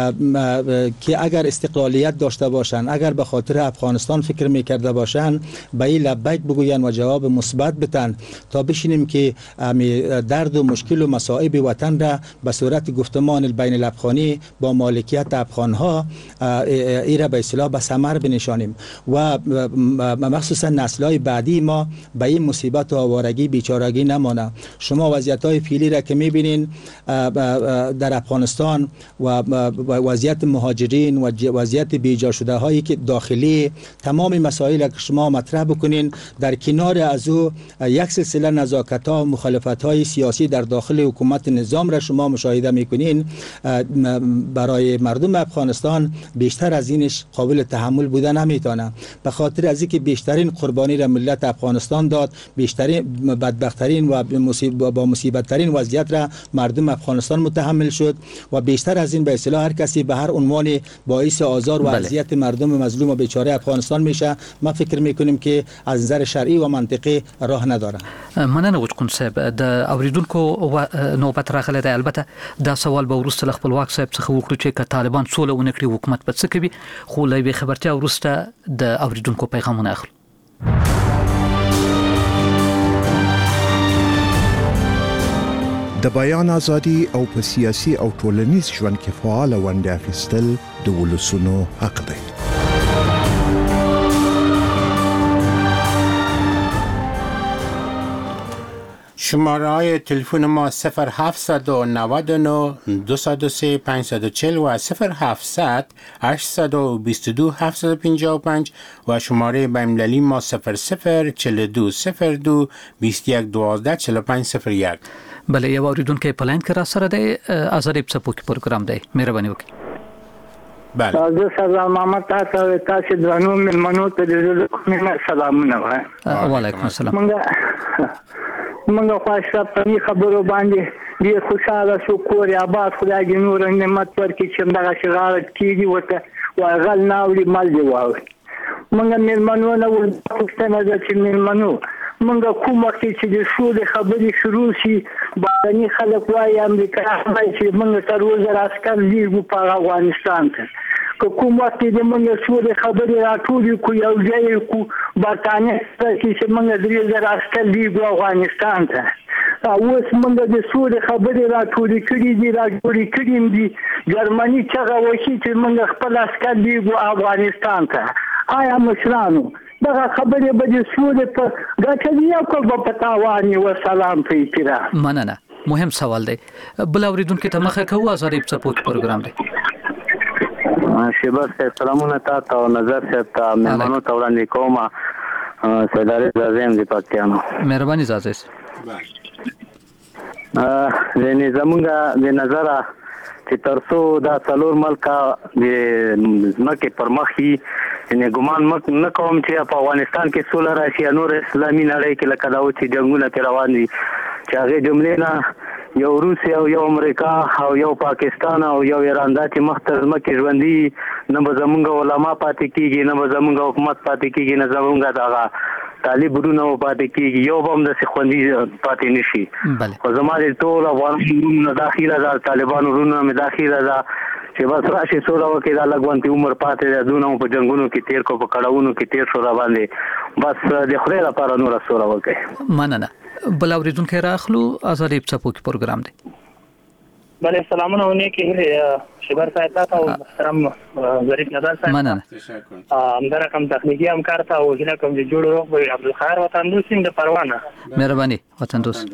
که اگر استقلالیت داشته باشند اگر به خاطر افغانستان فکر میکرده باشند به این لبیک بگوین و جواب مثبت بدن تا بشینیم که درد و مشکل و مصائب وطن را به صورت گفتمان بین الافغانی با مالکیت افغان ها ای را به اصطلاح به ثمر بنشانیم و مخصوصا نسل‌های بعدی ما به این مصیبت و آوارگی بیچارگی نمانه. شما وضعیت های فعلی را که میبینین در افغانستان و وضعیت مهاجرین و وضعیت بیجا شده هایی که داخلی تمام مسائل که شما مطرح بکنین. در کنار از او یک سلسله نزاکت‌ها و مخالفت‌های سیاسی در داخل حکومت نظام را شما مشاهده می‌کنین. برای مردم افغانستان بیشتر از اینش قابل تحمل بوده نمیتونه، به خاطر از اینکه بیشترین قربانی را ملت افغانستان داد، بیشترین بدبختترین و با مصیبت ترین وضعیت را مردم افغانستان متحمل شد و بیشتر از این به اصطلاح هر کسی به هر عنوان باعث آزار و اذیت مردم مظلوم و بیچاره افغانستان میشه. ما فکر میکنیم که از نظر شرعی و منطقی راه نداره.
مننه وچکون صاحب. د اوریدونکو نوبت راغله ده. البته دا سوال به ورسته خپلواک صاحب څخه وکړو چې که طالبان سوله ونکړي حکومت به څه کوي، خو له خبرتیا ورسته د اوریدونکو پیغامونه اخلو.
د بیان ازادي او په سیاسي او ټولنیز ژوند کې فعال ونډه اخیستل د ولسونو حق دی.
شماره های تلفن ما صفر هفتصد و نود و نه دویست و سه پانصد و چهل و صفر هفتصد هشتصد و بیست و دو هفتصد و پنجاه و پنج و شماره بین‌المللی ما صفر صفر چهل و دو صفر دو بیست و یک دوازده چهل و پنج صفر یک.
بله، یو اوریدونکو په لاین کې را سره دی. آزادی څپوکي پروګرام دی، مهرباني وکړئ.
بله.
زه سلام محمد تاسو تاسو درنو ملمنو ته د سلامونه وایم.
وعلیکم السلام.
منګه خواشته په خبرو باندې ډیر خوشاله شو، کور آباد، خدای دې نور نعمت ورکړي چې دغه شغالت کیږي وته وغل ناوړي مل دی واوي. منګه ملمنو نه ورته نه چې ملمنو منګه کوم وخت چې د شو د خبرې شروع شي باندې خلک وايي امریکا وايي چې منګه تر وزر عسكر لیږو په افغانستان ته. که کوم وخت د منګه شو د خبرې راټولې کو یو ځای کو برتانیې چې منګه درې زره عسكر لیږو افغانستان ته. اوس منګه د شو د خبرې راټولې کړي دي راټولې کړي دي جرمني څنګه وشي چې منګه خپل عسكر لیږو افغانستان ته. آیا مشرانو دغه خبرې به د سولې په ګټه دی او که به په تاوان وي؟ وسلام په احترام.
مننه. مهم سوال دی. بل اوریدونکو ته مخه کوو. آزادی څپوکي پروګرام دی.
شیبر صاحب سلامونه تاسو او نظر صاحب ته مهمانو ته وړاندې کوم. سیداري زازم دی پاکستانو. مهرباني زازم. ا د زمونږه د نظر چې ترڅو دا څلور ملکه د ځمکې پر مخ هي نه ګمان مک نه کوم چې په افغانستان کې سوله راشي، نور اسلامي نړۍ کې لکه دا و چې جنگونه کې روان دي چې هغه جملې نه یو روسیا او یو امریکا او یو پاکستان او یو ایران دا چې مختزمه کې ژوندۍ نه به زمونږ علما پاتې کیږي، نه به زمونږ حکومت پاتې کیږي، نه زمونږ دغه طالبونو پاتې کیږي، یو به هم داسې خوندي پاتې نشي. خو زما د ټول افغانانو داخله ده، طالبانو ورونو مې داخله ده چې بس راشي سوله وکړي. دا لږ عمر پاتې ده، دونه په جنګونو کې تیر کو، په کړهونو کې تیر شو را باندې، بس د خدای لپاره نور سوله وکړي.
مننه. بل اوریدونکو راخلو. آزادی څپوکي پروګرام دی.
بله سلامونه ونه کې شبر صاحب تاسو او محترم ظریف نظر صاحب.
مننه.
همدار کوم تخنیکی همکار ته او هله کوم چې جوړ روغ وي عبدالخیر وطن دوست د پروانه.
مهرباني وطن دوست.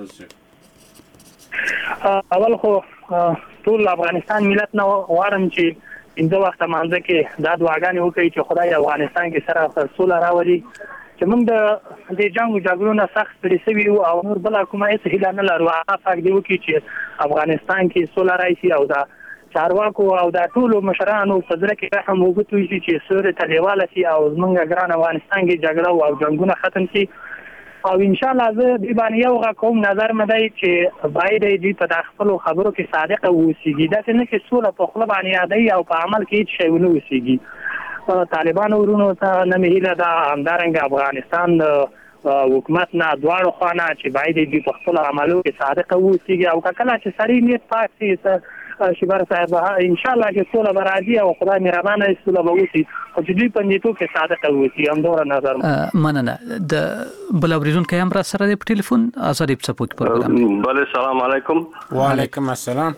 اول خو ټول افغانستان ملت نو وارم چې انده وخت مانځه کې دا دعاګانې وکړي چې خدای افغانستان کې سره سوله راوړي، چې موږ د دې جنگ او جګړو نه سخت ستړي شوي او نور بل کومه هیڅ هیله نه لرو. هغه فاک دی وکړي چې افغانستان کې سوله راشي او دا چارواکو او دا ټولو مشرانو په ځل کې رحم وکړي چې سوره تلیواله شي او موږ ګران افغانستان کې جګړه او جنگونه ختم شي. او ان شاء الله زه د باندې یو کوم نظر مدای چې باید دې په داخلو خبرو کې صادق اوسېږي، دا نه چې سوله په خپل باندې یادای او په عمل کې هیڅ شی ونه اوسېږي. طالبان ورونو ته نه مهیله دا همدارنګ افغانستان حکومت نه دواړو خانه چې باید دې په خپل عملو کې صادق اوسېږي او کله چې سړی نیت پاک شي شبر صاحب ان شاء الله چې سوله به راځي او خدای مهربانه سوله به وشي او چې دوی په نیتو کې صادق اوسي. همدغه نظر
مننه. د بل اوریدونکو هم را سره په ټلیفون. آزادی څپوکي پروګرام.
بله سلام علیکم.
وعلیکم السلام.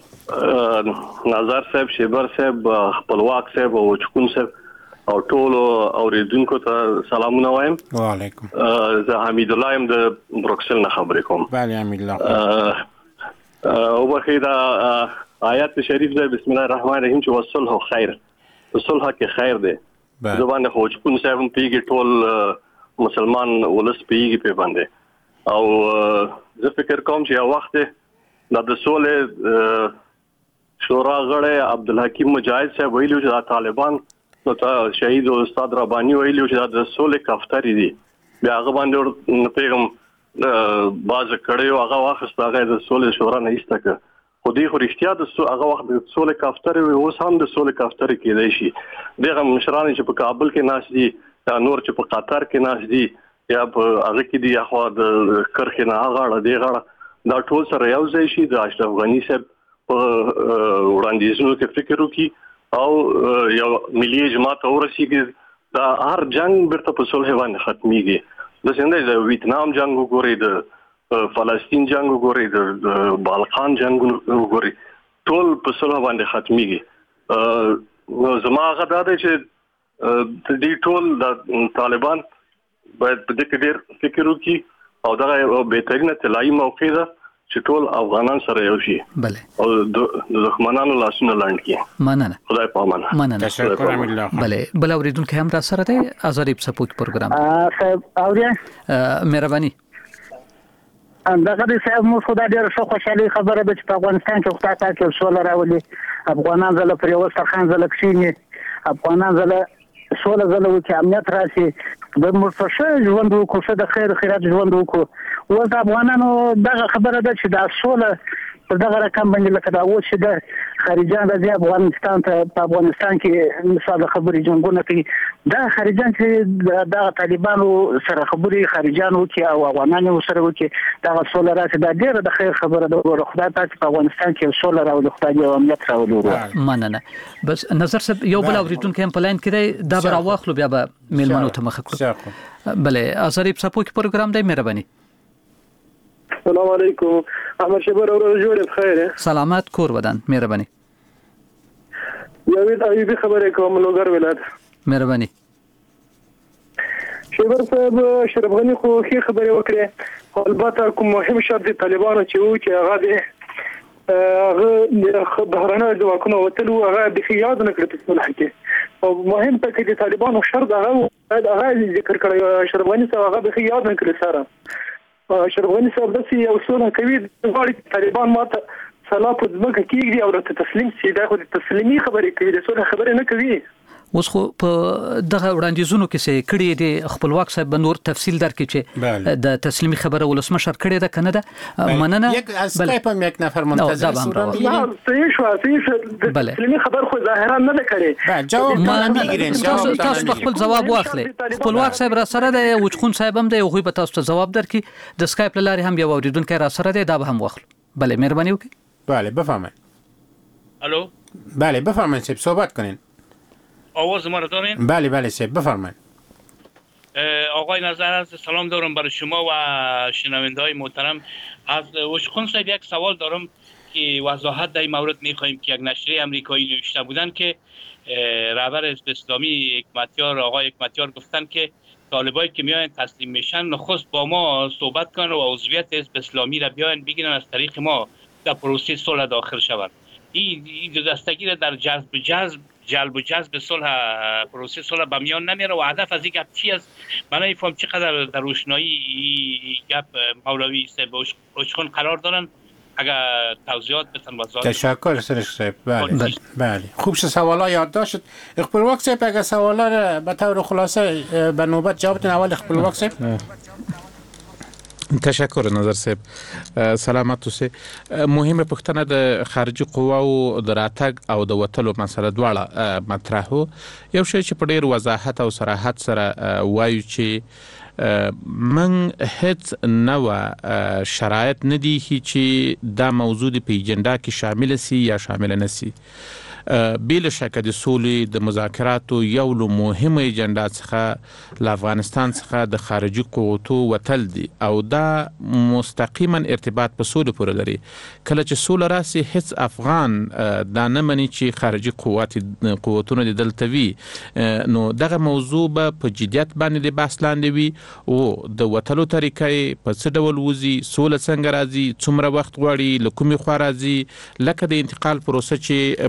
نظر صاحب، شبر صاحب، خپلواک صاحب او چکون صاحب او ټول اوریدونکو ته سلامونه وایم.
وعلیکم.
زه حمید الله يم د بروکسل نه خبرې کوم.
بله حمید الله.
او بخیر دا آیات شریف ده بسم الله الرحمن الرحیم چې وصلح خیر، وصلح کې خیر ده. زبانه خو چکون صاحب پیږي ټول مسلمان ولس پیږي په باندې او زه فکر کوم چې یو وخت د سولې شورا غړی عبدالحکیم مجاهد صاحب ویلو چې طالبان نو ته شهید استاد رباني ویلو چې د سولې کفتري دي بیا هغه باندې پیغام باز کړیو هغه وخت هغه د سولې شورا نه ایستکه خو دې خو رښتیا د هغه وخت د سولې کفتري اوس هم د سولې کفتري کېدای شي دغه مشران چې په کابل کې ناس دي نور چې په قطر کې ناس دي یا په هغه کې دي خو د کرخې نه هغه دی غړ دا ټول سره یو ځای شي د اشرف غنی صاحب په وړاندیزونو کې فکر وکړي او یو ملي جماعت ورسیږي دا هر جنگ برته په صلح باندې ختميږي د څنګه د ویتنام جنگ وګوري د فلسطین جنگ وګوري د بالکان جنگ وګوري ټول په صلح باندې ختميږي نو زما غدا ده چې د دې ټول د طالبان باید په دې کې ډېر فکر وکړي او دا بهترینه طلایي موقع ده چې ټول افغانان سره یو شي
بله
او د دښمنانو لاسونه لاندې کړي
مننه
خدای پامانه
مننه
تشکر امیر
بله بل اوریدونکو هم را سره دی آزادی پسپوک پروګرام
صاحب اوریا
مهرباني
دغه د صاحب مو خدای ډېر ښه خوشالي خبره ده چې په افغانستان کې خدای پاک یو سوله راولي افغانان زله پر یو سترخان زله کښیني افغانان زله سوله زله وکړي امنیت راشي د مرفشه ژوند وکړو څه د خیر خیرات ژوند وکړو اوس د افغانانو دغه خبره ده چې دا سوله په دغه رقم باندې لکه دا اوس چې د خارجان راځي افغانستان ته په افغانستان کې مثال خبرې جنګونه کوي دا خارجان چې د طالبانو سره خبرې خارجان وکړي او افغانان سره وکړي دغه سوله راشي دا ډېره د خیر خبره ده خدای پاک په افغانستان کې سوله راولي خدای دې امنیت راولي
مننه بس نظر صاحب یو بل اوریدونکو هم پلاین کړي دا به راوخلو بیا به میلمنو ته مخ کړو بله آزادی پسپوک پروګرام دی مهرباني
السلام علیکم احمد شبر اور جوړ بخیر
سلامات کور ودان مهرباني
یوید ایوبی خبره کوم لوګر ولایت
مهرباني
شبر صاحب اشرف غنی خو خې خبره وکړه البته کوم مهم شرط طالبانو چې و چې هغه د هغه بهرانه د واکونو وتلو هغه د خیاد نه کړی په صلح کې او مهم ته چې طالبانو شرط هغه هغه ذکر کړی اشرف غنی صاحب هغه د خیاد نه کړی سره اشرف غنی صاحب د سیاسي اصول کوي د طالبان ماته سلا په ځمکه کېږي او د تسلیم سي دا خو د تسلیمي خبرې کوي د سول خبرې نه کوي
اوس خو په دغه وړاندیزونو کې څه کړي دي خپلواک صاحب نور تفصیل درکې چې د تسلیمي خبره ولسمشر کړي ده کنه ده مننه
یک از سکایپ هم یک نفر منتظر صورت
نه صحیح شو صحیح شو تسلیمي خبر خو ظاهرا نه کړي
بله جواب ما میگیرین
تاسو تاسو خپل جواب واخلئ خپلواک صاحب را سره ده وچخون صاحب هم ده خو به تاسو ته جواب درکې د سکایپ لاري هم یو اوریدونکو را سره ده دا به هم واخلو بله مهرباني وکړئ
بله بفرمایید
الو
بله بفرمایید صاحب صحبت کنین
آواز ما را دارین؟
بله بله صاحب بفرمایید
آقای نظر از سلام دارم برای شما و شنونده های محترم از وشخون صاحب یک سوال دارم که وضاحت در این مورد میخواهیم که یک نشریه امریکایی نوشته بودن که رهبر حزب اسلامی حکمتیار آقای حکمتیار گفتن که طالبایی که میاین تسلیم میشن نخست با ما صحبت کنن و عضویت حزب اسلامی را بیاین بگیرن از طریق ما در پروسه صلح داخل شوند این دو دستگی را در جذب جذب جلب و جذب صلح پروسه صلح به میان نمیاره و هدف از این گپ چی است من نمیفهم چقدر در روشنایی گپ مولوی صاحب وشخون قرار دارن اگر توضیحات بتن وضاحت
تشکر سرش صاحب بله بله خوب شد سوالا یادداشت شد اقبالواک صاحب اگر سوالا را به طور خلاصه به نوبت جوابتون اول اقبالواک صاحب
تشکر نظر صاحب سلامت اوسئ مهمه پوښتنه د خارجي قواو د راتګ او د وتلو مسله دواړه مطرح وو یو شی چې په ډېر وضاحت او صراحت سره وایو چې من هیڅ نوع شرایط نه دي چې دا موضوع په ایجنډا کې شامل سي یا شامل نه سي بلا شک د سولې د مذاکراتو یو له مهمه ایجنډا څخه له افغانستان څخه د خارجي قوتو وتل دي او دا مستقیما ارتباط په سولې پورې لري کله چې سوله راسي هیڅ افغان دا نه مني چې خارجي قوت قوتونه د دلته وي نو دغه موضوع به په جدیت باندې د بحث لاندې وي او د وتلو طریقې په څه ډول وزي سوله څنګه راځي څومره وخت غواړي له کومې خوا راځي لکه د انتقال پروسه چې په دوه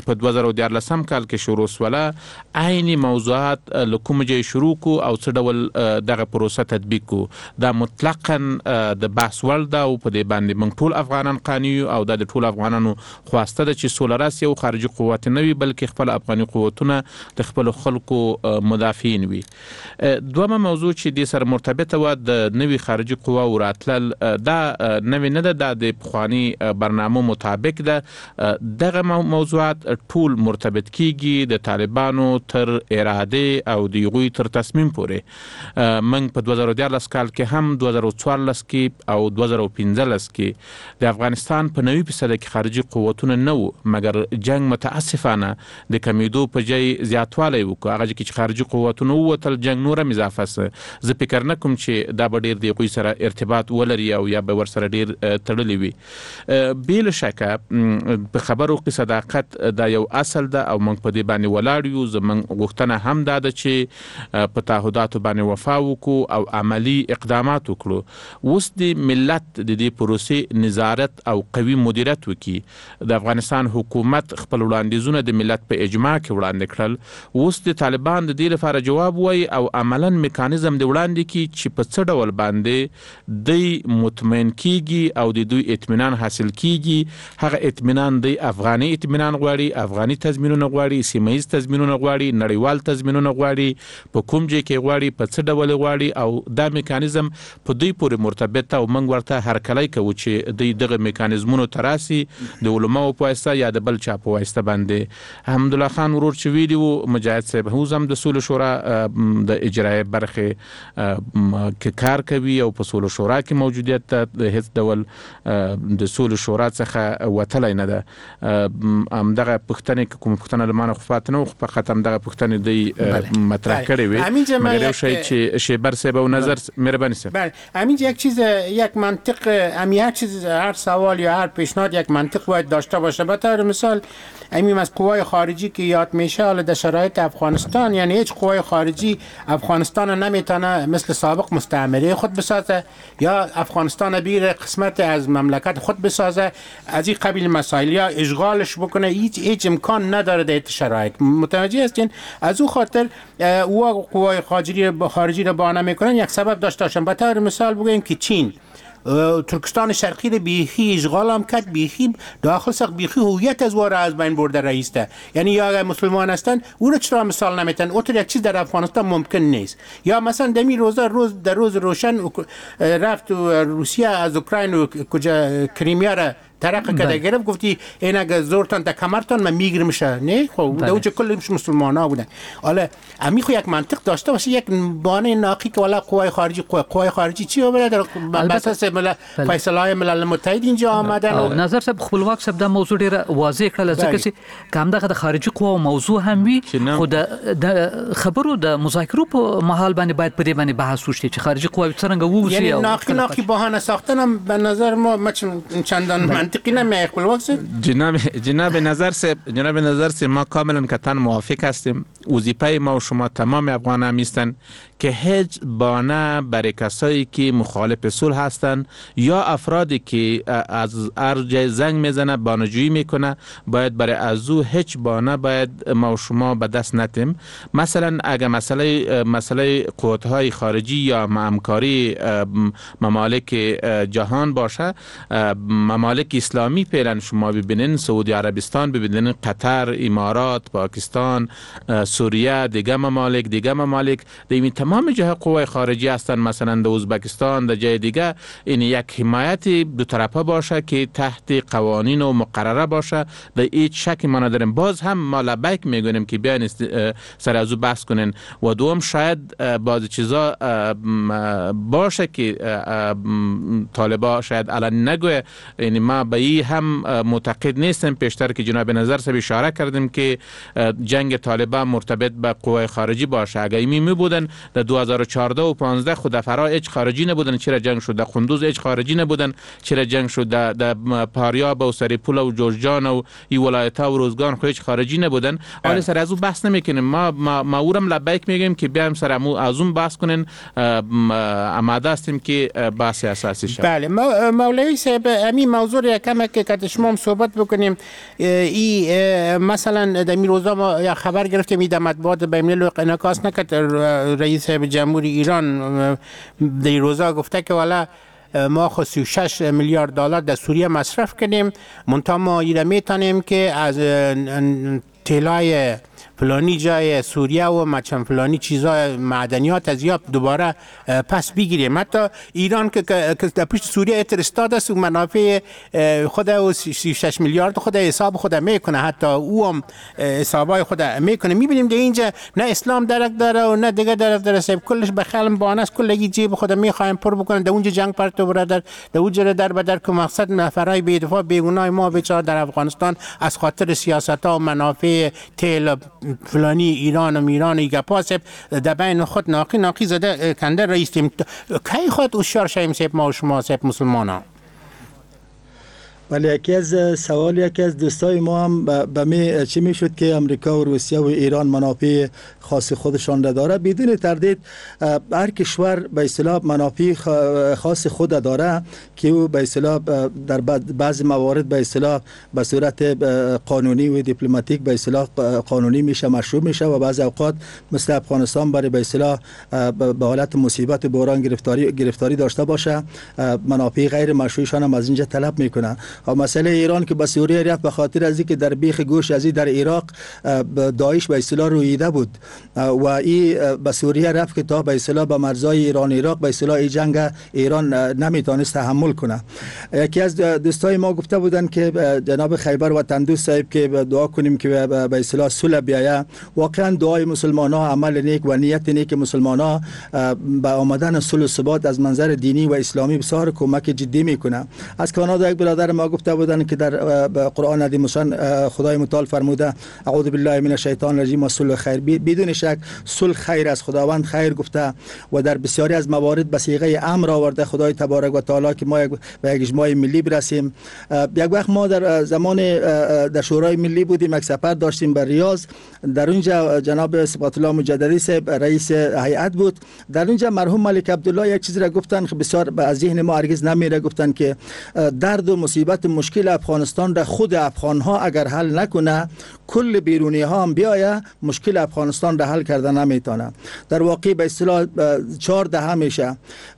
هزار و دیارلسم کال کې شروع سوله عیني موضوعات له کوم ځای شروع کو او څه ډول دغه پروسه تطبیق کو دا مطلقاً د بحث وړ ده او په دې باندې موږ ټول افغانان قانع یو او د ټول افغانانو خواسته ده چې سوله راسي او خارجي قوت نه وي بلکې خپل افغاني قوتونه د خپل خلکو مدافعین وي. دومره موضوع چې د سره مرتبطه و د نوي خارجي قوا وراتل دا نوي نه ده د پخوانی برنامه مطابق ده دغه موضوعات ټول مرتبط کیږي د طالبانو تر اراده او د یوغوی تر تصمیم پورې. من په دوه زره دیارلس کال کې هم دوه زره څوارلس کې او دوه زره پنځلس کې د افغانستان په نوي فیصد کې خارجي قوتونه نه وو مګر جنگ متاسفانه د کمیدو په ځای زیاتوالی وکړو. هغه چې خارجي قوتونه ووتل جنگ نور هم اضافه سه. زه فکر نه کوم چې دا به ډیر د یوغوی سره ارتباط ولري او یا به ورسره ډیر تړلی وي. بل شکه په خبرو کې صداقت دا یو اصل ده او موږ په دې باندې ولاړ یو. زموږ غوښتنه هم دا ده چې په تعهداتو باندې وفا وکړو او عملی اقدامات وکړو. اوس د ملت د دې پروسې نظارت او قوي مدیریت وکړي. د افغانستان حکومت خپل وړاندیزونه د ملت په اجماع کې وړاندې کړل. اوس د طالبان د دې لپاره جواب وایي او عملاً میکانیزم دی وړاندې کی چې په څه ډول باندې دی مطمئن کیږي او د دوی اطمینان حاصل کیږي. هغه اطمینان دی افغاني اطمینان غواړي، افغاني تضمینونه غواړي، سیمه ییز تضمینونه غواړي، نړیوال تضمینونه غواړي، په کوم ځای کې غواړي، په څه ډول غواړي او دا میکانیزم په دوی پورې مرتبط او موږ ورته هرکلی کوو چې دوی دغه میکانیزمونو تراسي د علماو په واسطه یا د بل چا په واسطه باندې. حمدالله خان ورور چې ویلي مجاهد صاحب هم د سولې شورا د اجرایي برخه کې کار کوي او په سولې شورا کې موجودیت د هیڅ ډول د سولې شورا څخه وتلای نه ده. ام دغه پښتنې کوم پښتنه لمانه خفات نه خو فقط هم دغه پښتنې دی مطرح کړی وي. مګر یو شی چې شیبر صاحب او نظر مهرباني صاحب
بله همین یک چیز یک منطق هم یک چیز هر سوال یا هر پیشنهاد یک منطق باید داشته باشه. به طور مثال همین از قوای خارجی که یاد میشه حالا در شرایط افغانستان یعنی هیچ قوای خارجی افغانستان نمیتونه مثل سابق مستعمره خود بسازه یا افغانستان بگیره قسمت از مملکت خود بسازه از این قبیل مسائل یا اشغالش بکنه. هیچ هیچ امکان نداره در شرایط. متوجه هستین؟ از او خاطر او قوای خارجی خارجی را بهانه میکنن یک سبب داشته باشن. به طور مثال بگوییم که چین ترکستان شرقی رو بیخی اشغال هم کرد، بیخی داخل ساخت، بیخی هویت از واره از بین برده رئیس ده. یعنی یا اگر مسلمان هستن او رو چرا مثال نمیتن؟ اوتر یک چیز در افغانستان ممکن نیست. یا مثلا دمی روزا روز در روز روشن رفت روسیه از اوکراین و کجا کریمیا را ترقه کده گرفت گفتی این اگه زورتان تا کمرتان من میگیرمشه. نه خب در اونجا کلش مسلمان ها بودن. حالا امی خو یک منطق داشته باشه یک بانه ناقی که والا قوای خارجی قوای, قوای خارجی چی بوده در اساس مل فیصله های ملل متحد اینجا آمدن.
نظر صاحب خپلواک صاحب دا موضوع ډیره واضح کړل ځکه چې کوم دغه د خارجي قوا موضوع هم وي خو د خبرو د مذاکرو په محل باندې باید په دې باندې بحث وشي چې خارجي قوا څنګه ووسی.
یعنی ناقی ناقی بهانه ساختن به نظر ما چندان
جناب جناب نظر صاحب جناب نظر صاحب ما کاملا کتن موافق هستیم. وظیفه ما و شما تمام افغان هم هستند که هیچ بانه برای کسایی که مخالف صلح هستند یا افرادی که از هر جای زنگ میزنه بانه‌جویی میکنه باید برای از او هیچ بانه باید ما و شما به دست نتیم. مثلا اگر مسئله مسئله قوت‌های خارجی یا همکاری ممالک جهان باشه، ممالک اسلامی فعلا شما ببینین سعودی عربستان ببینین، قطر، امارات، پاکستان، سوریه، دیگه ممالک دیگه ممالک دیمی تمام جه قوای خارجی هستن. مثلا در ازبکستان در جای دیگه این یک حمایت دو طرفه باشه که تحت قوانین و مقرره باشه. در هیچ شکی ما نداریم. باز هم ما لبیک میگونیم که بیاین سر از او بحث کنین. و دوم شاید بعضی چیزا باشه که طالبا شاید الان نگوه. یعنی ما به این هم معتقد نیستم. پیشتر که جناب نظر صاحب اشاره کردیم که جنگ طالبان مرتبط به قوای خارجی باشه. اگر ایمی می بودن در دو هزار و چهارده و پانزده خود فرا هیچ خارجی نبودن، چرا جنگ شد؟ در قندوز هیچ خارجی نبودن، چرا جنگ شد؟ در, در پاریاب و سریپول و جوزجان و این ولایت ها و روزگان خو هیچ خارجی نبودن. حالا سر از اون بحث نمیکنیم. ما ما, ما اورم لبیک میگیم که بیایم سر از اون بحث کنین. آماده هستیم که بحث اساسی شه.
بله مولوی صاحب همین موضوع راجع کم که که شما هم صحبت بکنیم ای مثلا در این روزا ما یا خبر گرفتیم این در مطبوعات بین الملل انعکاس نکرد رئیس جمهوری ایران در این روزا گفته که والا ما خو سی و شش میلیارد دلار در سوریه مصرف کردیم منتها ما ایره میتونیم که از طلای فلانی جای سوریه و مچم فلانی چیزا معدنیات از یا دوباره پس بگیریم. حتی ایران که در پشت سوریه اترستاد است و منافع خود و سی و شش میلیارد خود حساب خود میکنه، حتی او هم حسابای خود میکنه. میبینیم در اینجا نه اسلام درک داره و نه دیگه درک داره، سب کلش به خلم بانه است، کلگی جیب خود میخوایم پر بکنن. در اونجا جنگ پرتو برادر در اونجا در بدر که مقصد نفرای بی‌دفاع بیگناه ما بیچاره در افغانستان از خاطر سیاست ها و منافع تیل فلانی ایران و میران و گپاسب در بین خود ناقی ناقی زده کنده رئیستیم. کی خود اوشیار شایم سیب ما و شما سیب مسلمان ها؟
ولی یکی از سوال یکی از دوستای ما هم به می چی میشد که امریکا و روسیه و ایران منافع خاص خودشان را داره. بدون تردید هر کشور به اصطلاح منافع خاص خود داره که او به اصطلاح در بعض موارد به اصطلاح به صورت قانونی و دیپلماتیک به اصطلاح قانونی میشه، مشروع میشه و بعض اوقات مثل افغانستان برای به اصطلاح به حالت مصیبت بحران گرفتاری گرفتاری داشته باشه، منافع غیر مشروعشان هم از اینجا طلب میکنه. و مسئله ایران که به سوریه رفت به خاطر از اینکه در بیخ گوش از در عراق داعش به اصطلاح رویده بود و این به سوریه رفت که تا به اصطلاح به مرزهای ایران عراق به اصطلاح این جنگ ایران نمیتونست تحمل کنه. یکی از دوستای ما گفته بودن که جناب خیبر و تندوس صاحب که دعا کنیم که به اصطلاح صلح بیاید. واقعا دعای مسلمان ها، عمل نیک و نیت نیک مسلمان ها به آمدن صلح و ثبات از منظر دینی و اسلامی بسیار کمک جدی میکنه. از کانادا یک برادر ما گفته بودن که در قرآن عظیم خدای متعال فرموده اعوذ بالله من الشیطان الرجیم و صلح خیر. بدون شک صلح خیر از خداوند خیر گفته و در بسیاری از موارد به صیغه امر آورده خدای تبارک و تعالی که ما به یک اجماع ملی برسیم. یک وقت ما در زمان در شورای ملی بودیم، یک سفر داشتیم به ریاض. در اونجا جناب صفات الله مجددی صاحب رئیس هیئت بود. در اونجا مرحوم ملک عبدالله یک چیز را گفتن که بسیار از ذهن ما هرگز نمیره. گفتن که درد و مصیبت مشکل افغانستان را خود افغان ها اگر حل نکنه، کل بیرونی ها هم بیایه، مشکل افغانستان را حل کرده نمیتونه. در واقع به اصطلاح چهار دهه میشه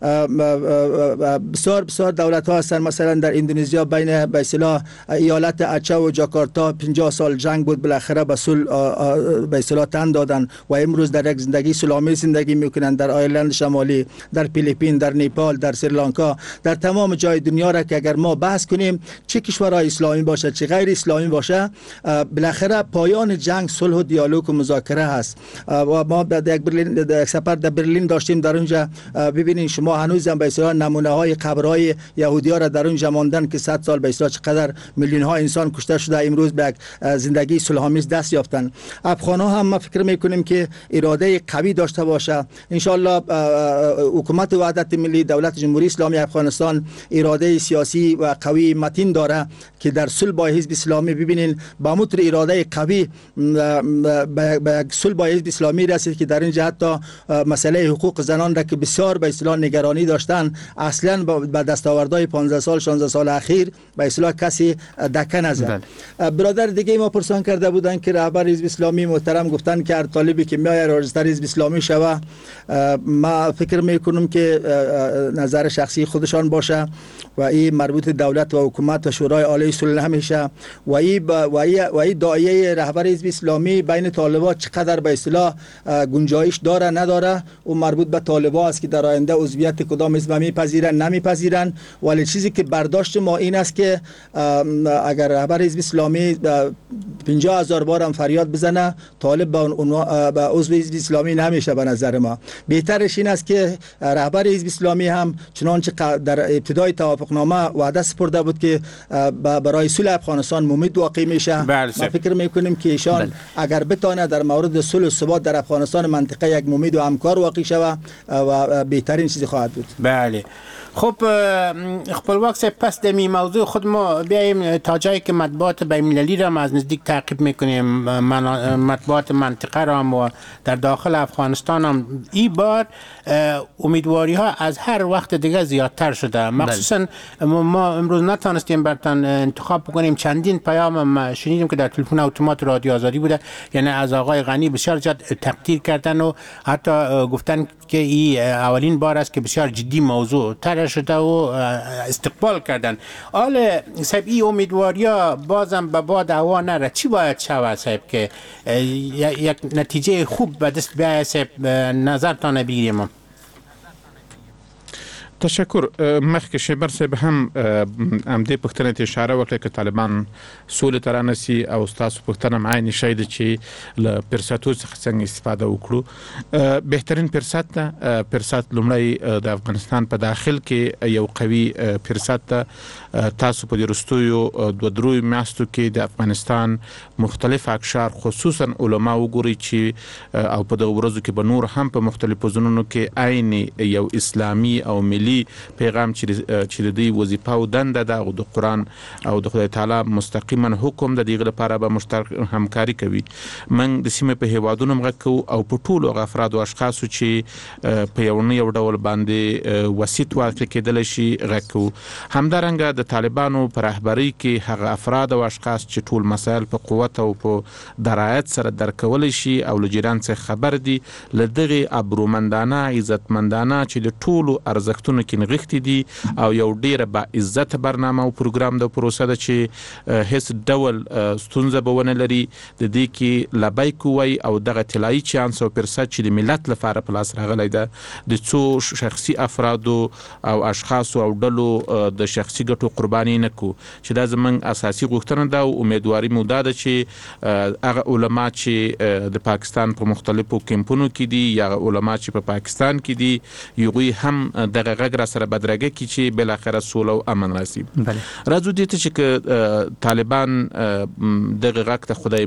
بسیار بسیار دولت ها هستن. مثلا در اندونزیا بین به اصطلاح ایالت اچه و جاکارتا پنجاه سال جنگ بود، بالاخره به صلح به اصطلاح تن دادن و امروز در یک زندگی سلامی زندگی میکنن. در آیرلند شمالی، در فیلیپین، در نیپال، در سریلانکا، در تمام جای دنیا را که اگر ما بحث کنیم چه کشورهای اسلامی باشه چه غیر اسلامی باشه، بالاخره پایان جنگ صلح و دیالوگ و مذاکره هست. و ما در یک برلین در یک سفر در برلین داشتیم. در اونجا ببینید شما هنوز هم به اصطلاح نمونه های قبرهای یهودی‌ها را در اونجا ماندن که صد سال به اصطلاح چقدر میلیون ها انسان کشته شده، امروز به یک زندگی صلح‌آمیز دست یافتن. افغان‌ها هم ما فکر میکنیم که اراده قوی داشته باشه. ان شاء الله حکومت وحدت ملی دولت جمهوری اسلامی افغانستان اراده سیاسی و قوی متین داره که در صلح با حزب اسلامی ببینین با متر اراده قوی به صلح با حزب اسلامی رسید که در این جهت تا مسئله حقوق زنان را که بسیار به اصطلاح نگرانی داشتن اصلا با دستاوردهای پانزده سال شانزده سال اخیر به اصطلاح کسی دکه نزد. برادر دیگه ما پرسان کرده بودن که رهبر حزب اسلامی محترم گفتن که هر طالبی که میاد راجستر حزب اسلامی شوه. ما فکر میکنم که نظر شخصی خودشان باشه و این مربوط دولت و حکومت و شورای عالی صلح همیشه و این و این داعیه رهبر حزب اسلامی بین طالبان چقدر به اصطلاح گنجایش داره نداره و مربوط به طالبان است که در آینده عضویت کدام حزب میپذیرن نمیپذیرن. ولی چیزی که برداشت ما این است که اگر رهبر حزب اسلامی پنجاه هزار بار هم فریاد بزنه، طالب به عضو حزب اسلامی نمیشه. به نظر ما بهترش این است که رهبر حزب اسلامی هم چنانچه در ابتدای توافقنامه وعده سپرده بود که برای صلح افغانستان امید واقع میشه. ما فکر میکنیم که ایشان اگر بتونه در مورد صلح و ثبات در افغانستان منطقه یک امید و همکار واقع شود و بهترین چیزی خواهد بود.
بله خب خپلواک صاحب پس در می موضوع خود ما بیاییم تا جایی که مطبوعات بین‌المللی را از نزدیک تعقیب میکنیم، مطبوعات منطقه را و در داخل افغانستان هم این بار امیدواری ها از هر وقت دیگه زیادتر شده. مخصوصا ما امروز نتانستیم برتان انتخاب بکنیم، چندین پیام ما شنیدیم که در تلفن اتومات رادیو آزادی بوده، یعنی از آقای غنی بسیار زیاد تقدیر کردن و حتی گفتن که این اولین بار است که بسیار جدی موضوع طرح شده و استقبال کردن. حالا صاحب این امیدواریا بازم به باد هوا نره، چی باید شود صاحب که یک نتیجه خوب به دست بیاید صاحب؟ نظرتان بگیریم.
تشکر. مخکې شیبر صاحب هم هم دې پوښتنې ته اشاره وکړه چې طالبان سولې ته رانسي او ستاسو پوښتنه هم عین شی ده چې له فرصتو څخه څنګه استفاده وکړو. بهترین فرصت ده، فرصت لومړی د افغانستان په داخل کې یو قوي فرصت ده. تاسو په دې وروستیو دوه درو میاشتو کې د افغانستان مختلف اقشار خصوصا علما وګورئ چې او په دغه ورځو کې به نور هم په مختلفو ځایونو کې عین یو اسلامي او ملي پیغام چې د دې وظیفه او دنده ده او د قرآن او د خدای تعالی مستقیما حکم د دې لپاره به مشترک همکاري کوي. من د سیمې په هیوادونو مغه کو او په ټولو افراد او اشخاصو چې په یو نه یو ډول باندې وسیط واقع کېدل شي غکو. همدارنګه د طالبانو پر رهبری کې هغه افراد او اشخاص چې ټول مسایل په قوت او په درایت سره درکول شي او لجیران څخه خبر دي لدغه ابرومندانه عزتمندانه چې د ټولو ارزښتونو کې نغښتي دي او یو ډیره با عزت برنامه او پروګرام د پروسه ده چې هیڅ ډول ستونزه به ونه لري. د دې کې لبیک وای او دغه طلایي چانس او فرصت چې د ملت لپاره په لاس راغلی ده د څو شخصي افرادو او اشخاص او ډلو د شخصي ګټو قرباني نه کو چې دا زمونږ اساسي غوښتنه ده او امیدواري مو ده چې هغه علما چې د پاکستان په مختلفو کمپونو کې دي یا علما چې په پاکستان کې دي یوغي هم دغه غږ را سره بدرګه کی چې بل اخر سول او امن راسي. راځو دې ته چې طالبان دغه غږ ته خدای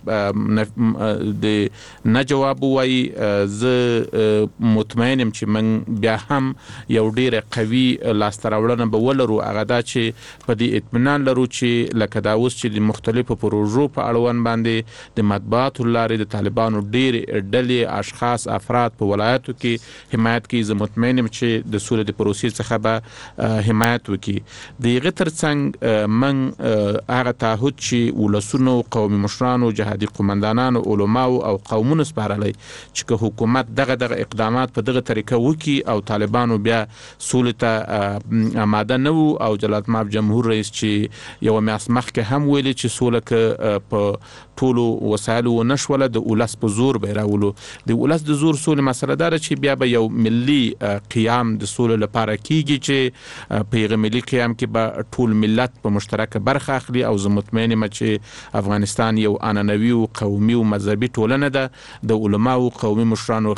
مکړه د نه جواب وای. زه مطمئنم چې من بیا هم یو ډیره قوي لاستراوړنه به ولرو، هغه دا چې په دې اطمینان لرو چې لکه دا اوس چې د مختلفو پروژو په اړوند باندې د مطبوعاتو لارې د طالبانو ډېرې ډلې اشخاص افراد په ولایتو کې حمایت کوي. زه مطمئنم چې د سولې د پروسې څخه به حمایت وکړي. دغه ترڅنګ من هغه تعهد چې ولسونو قومي مشرانو جهادي قومندانانو علماو او قومونو سپارلای چې حکومت دغه دغه اقدامات په دغه طریقه وکړي او طالبانو بیا سولې ته آماده نه وو او جلالت ماب جمهور رئیس چې یو میاشت مخکې هم ویلي چې سوله ک په ټولو وسایلو نشوله د ولس په زور به راولو. د ولس د زور سولې مسله دار چې بیا به یو ملي قیام د سولې لپاره کیږي چې په یغه ملي قیام کې به ټول ملت په مشترکه برخه اخلي او زه مطمئن یم چې افغانستان یو عنعنوي او قومي او مذهبي ټولنه ده. د علماو قومي مشرانو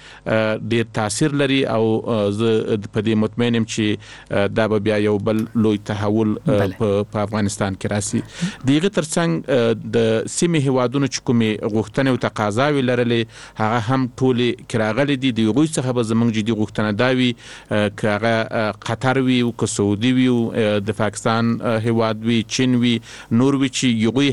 غږ ډیر تاثیر لري او زه په دې مطمئن یم چې دا به بیا یو بل لوی تحول په افغانستان کې راسي. دغه ترڅنګ د سیمې هیوادونو چې کومې غوښتنې او تقاضاوې لرلې هغه هم ټولې کې راغلي دي. د هغوی څخه به زموږ جدي غوښتنه دا وي که هغه قطر وي او که سعودي وي او د پاکستان هیواد وي، چین وي، نور وي، چې هغوی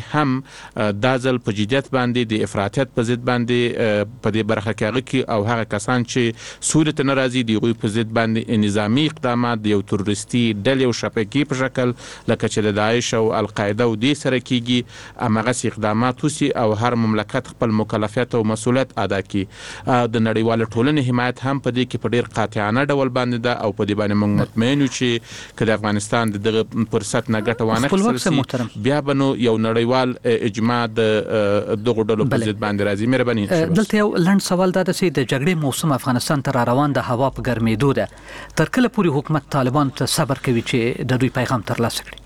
هم دا ځل په جدیت باندې د افراطیت په ضد باندې په دې برخه کې هغه کې او هغه کسان چې سولې ته نه راځي د هغوی په ضد باندې نظامي اقدامات د یو تروریستي ډلې او شبکې په شکل لکه چې د داعش او القاعده او دې سره کیږي همغسې اقدامات وسي او هر مملکت خپل مکلفیت او مسؤلیت ادا کړي. د نړیوال ټولنې حمایت هم په دې کې په ډیر قاطعانه ډول باندې ده او په دې باندې موږ مطمئن یو چې که د افغانستان دغه فرصت نه ګټه وانه اخیستل بیا به نو یو نړیوال اجماع د دغه ډلو په ضد باندې راځي. مهرباني.
دلته یو لنډ سوال دا ده چې د جګړې موسم افغانستان ته را روان د هوا په ګرمېدو ده، تر کله پورې حکومت طالبان ته صبر کوي چې د دوی پیغام ترلاسه کړي؟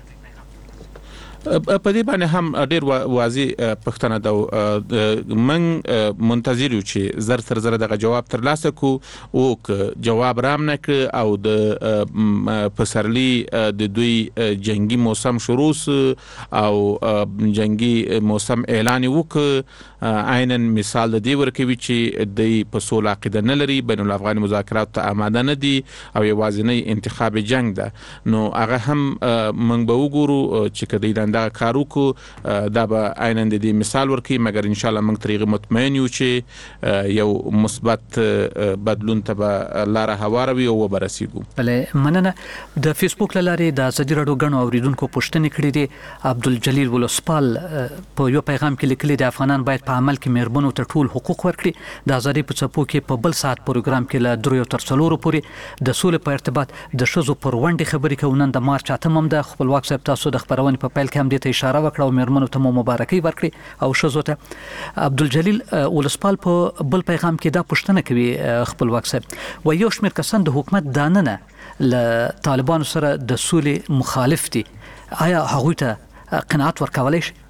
په دې باندې هم ډیر واضح پښتنه ده. من منتظر یو چې زر تر زر دغه جواب ترلاسه کو او که جواب رام نه کړ او د پسرلی د دوی جنگي موسم شروع او جنگي موسم اعلان وک عیناً مثال د دې ورکوي چې د په سوله عقیده نه لري، بین الافغاني مذاکرات ته آماده نه دي او یوازینی انتخاب جنگ ده. نو هغه هم موږ به وګورو چې کدی دغه کار وکړو دا به عیناً د دې مثال ورکوي، مګر ان شاء الله موږ ترې مطمئن یو چې یو مثبت بدلون ته به لاره هواروي او وبرسیږو.
بله مننه. د فیسبوک لارې د ازادي راډیو غنو اوریدونکو پوښتنې کړې دي. عبدالجلیل ولسپال په یو پیغام کې لیکلي د افغانان باید په عمل کې مېرمنو ته ټول حقوق ورکړي. د ازادي په څپو کې په بل ساعت پروګرام کې له دریو تر څلورو پورې د سولې په ارتباط د ښځو پر ونډې خبرې کوو. نن د مارچ اتمه ده. خپلواک صاحب تاسو د خبرونې په پیل کې هم دې ته اشاره وکړه او مېرمنو ته مو مبارکي ورکړي او ښځو ته. عبدالجلیل ولسپال په بل پیغام کې دا پوښتنه کوي خپلواک صاحب، و یو شمېر کسان د حکومت داننه له طالبانو سره د سولې مخالف دي، آیا هغوی ته قناعت ورکولی شي؟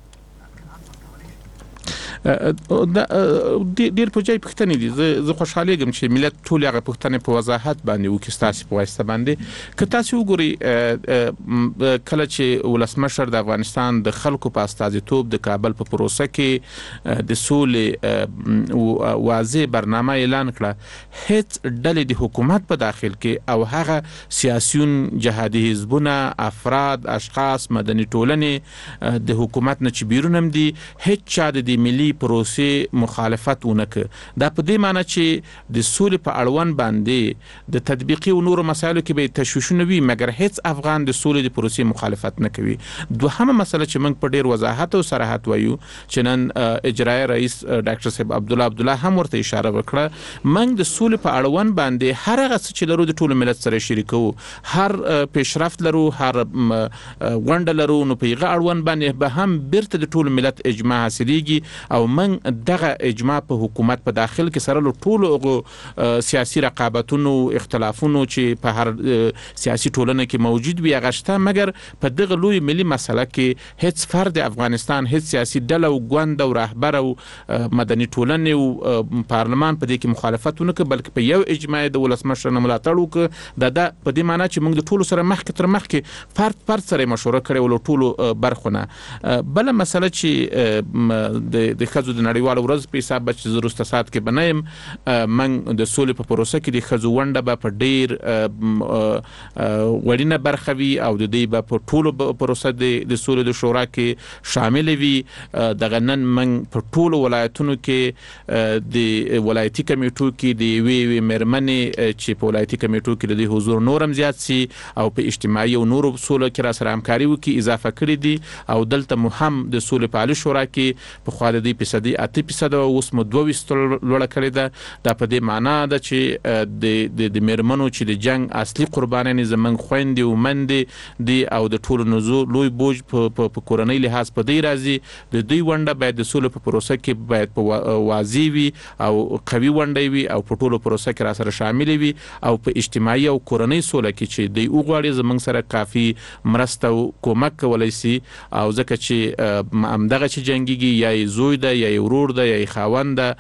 ډیر په ځای پوښتنې دي. زه خوشحاله یم چې ملت ټول هغه پوښتنې په وضاحت باندې وکړي ستاسو په واسطه باندې. که تاسو وګورئ کله چې ولسمشر د افغانستان د خلکو په استازیتوب د کابل په پروسه کې د سولې واضح برنامه اعلان کړه، هیڅ ډلې د حکومت په داخل کې او هغه سیاسيون، جهادي حزبونه، افراد، اشخاص، مدني ټولنې د حکومت نه چې بیرون هم دي، هیڅ چا د ملي پروسې مخالفت ونکړ. دا په دې معنی چې د سولې په اړوند باندې د تطبیقي او نورو مسایلو کې به تشویشونه وي، مګر هیڅ افغان د سولې د پروسې مخالفت نه کوي. دوهمه مسله چې موږ په ډیر وضاحت او صراحت وایو چې نن اجرایي رئیس ډاکټر صاحب عبد الله عبد الله هم ورته اشاره وکړه، موږ د سولې په اړوند باندې هر هغه څه چې لرو د ټول ملت سره شریکو، هر پیشرفت لرو، هر غونډه لرو، نو په هغه اړوند باندې به هم بیرته د ټول ملت اجماع حاصلېږي او من دغه اجماع په حکومت په داخل کې سره له ټولو سیاسي رقابتونو، اختلافونو چې په هر سیاسي ټولنه کې موجود وي هغه شته، مګر په دغه لوی ملي مسله کې هیڅ فرد افغانستان، هیڅ سیاسي ډله او ګوند او رهبر او مدني ټولنه او پارلمان په دې کې مخالفت ونه کړ، بلکې په یو اجماع د ولسمشر نه ملاتړ وکړ. دا د په دې معنی چې موږ د ټولو سره مخکې تر مخکې فرد فرد سره مشوره کړې ول ټولو برخونه. بل مسله چې د د خځو د نړیوال ورځ په حساب چې زروسته سات کې بنایم، من د سولې په پروسه کې د خځو ونډه به په ډیر وړینه برخه وي او د دې به په ټولو پروسه د سولې د شورا کې شامل وي. دغه نن من په ټولو ولایتونو کې د ولایتي کمیټو کې د وی وی مېرمنې چې په ولایتي کمیټو کې د حضور نورم زیات سي او په اجتماعي او نورو سولې کې را سره همکاري وکړي اضافه کړي دي. او دلته مو هم د سولې په عالی شورا کې په خو د فیصدي اته فیصد او اوس مو دوه ویشت لوړه کړې ده. دا په دې معنی ده چې د د مېرمنو چې د جنگ اصلي قربانیان زمنګ خويندې او مندې دي او د ټولو نزو لوی بوج په کورنۍ لحاظ په دې راځي د دوی ونډه باید د سولې په پروسه کې باید په واضح وي او قوي ونډه وي او په ټولو پروسه کې را سره شامل وي او په اجتماعي او کورنۍ سوله کې چې د وګړي زمنګ سره کافي مرسته او کومک کولای شي. او ځکه چې همدغه چې جنگيږي یا زوی ده یا ورور ده یا خاوند ده،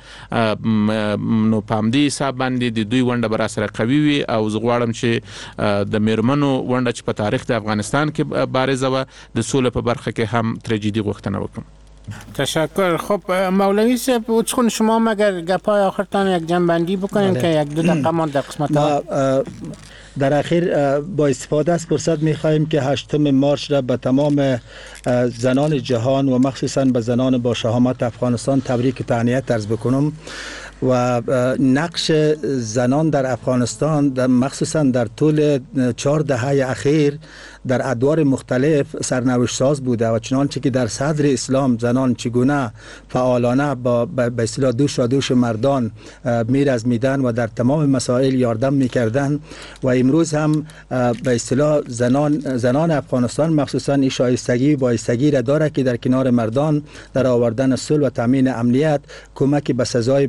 نو پام دې حساب باندې د دوی ونډه بر سره قوي وي. او زه غواړم چې د مېرمنو ونډه چې په تاریخ د افغانستان کې بارزه و د سولې په برخه کې هم ترجیدی غوښتنه وکم.
تشکر. خب مولوی صاحب چون شما مگر گپای آخرتان یک جنبندی بکنین که یک دو دقیقه ما در قسمت
در اخیر با استفاده از فرصت می‌خواهیم که هشتم مارچ را به تمام زنان جهان و مخصوصا به زنان با شهامت افغانستان تبریک و تهنیت عرض بکنم. و نقش زنان در افغانستان در مخصوصا در طول چهار دهه اخیر در ادوار مختلف سرنوشت ساز بوده و چنانچه که در صدر اسلام زنان چگونه فعالانه با به اصطلاح دوش را دوش مردان میرزمیدن و در تمام مسائل یاردم میکردن و امروز هم به اصطلاح زنان زنان افغانستان مخصوصا این شایستگی و بایستگی را داره که در کنار مردان در آوردن صلح و تامین امنیت کمک به سزای بکنه.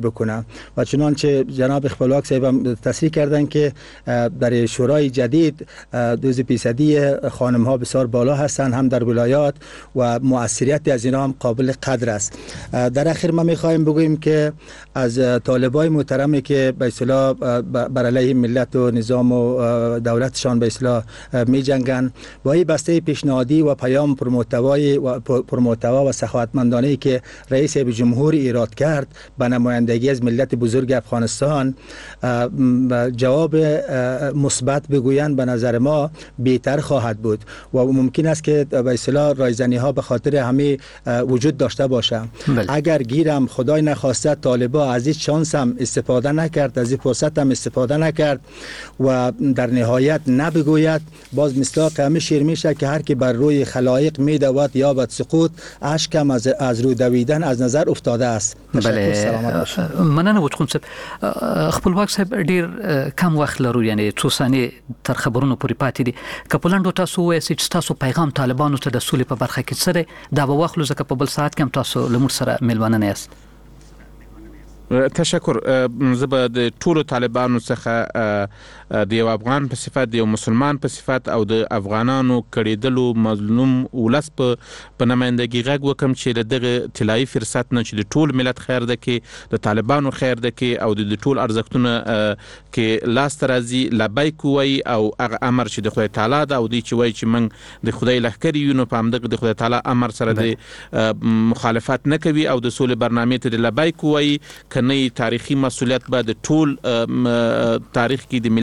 بوده و چنانچه جناب خپلواک صاحب تصریح کردن که در شورای جدید دو فیصدی خانم ها بسیار بالا هستند هم در ولایات و مؤثریت از اینا هم قابل قدر است. در اخیر ما میخوایم بگوییم که از طالبای محترمی که به اصطلاح بر علیه ملت و نظام و دولتشان به اصطلاح می جنگن با این بسته پیشنهادی و پیام پرمحتوای و پرمحتوا و سخاوتمندانه که رئیس جمهور ایراد کرد به نمایندگی از ملت بزرگ افغانستان جواب مثبت بگویند به نظر ما بهتر خواهد بود و ممکن است که به اصطلاح رایزنی ها به خاطر همه وجود داشته باشه. بله. اگر گیرم خدای نخواسته طالبا از این شانس هم استفاده نکرد، از این فرصت هم استفاده نکرد و در نهایت نبگوید، باز مصداق همه شیر میشه که هر کی بر روی خلایق میدود یا بد سقوط اشکم از از رو دویدن از نظر افتاده است.
بله مننه وټخون صاحب. خپلواک صاحب ډیر کم وخت لرو، یعنی څو ثانیې تر خبرونو پورې پاتې دي. که په لنډو تاسو وایئ چې تاسو پیغام طالبانو ته د سولې په برخه کې څه دی، دا به واخلو ځکه په بل ساعت کې هم تاسو له موږ سره میلمانه نه یاست.
تشکر. زه به د ټولو طالبانو څخه د یو افغان په صفت، د یو مسلمان په صفت او د افغانانو کړېدلو مظلوم ولس په نمایندګي غږ وکم چې د دغه طلایي فرصت نه چې د ټول ملت خیر ده کې د طالبانو خیر ده کې او د ټول ارزښتونه کې لاس ته راځي لبیک وایي او هغه امر چې د خدای تعالی ده او دی چې وایي چې موږ د خدای لښکر یو، نو په همدغه د خدای تعالی امر سره د مخالفت نه کوي او د سولې برنامې ته د لبیک وایي. کنه تاریخي مسؤلیت به د ټول تاریخ کې د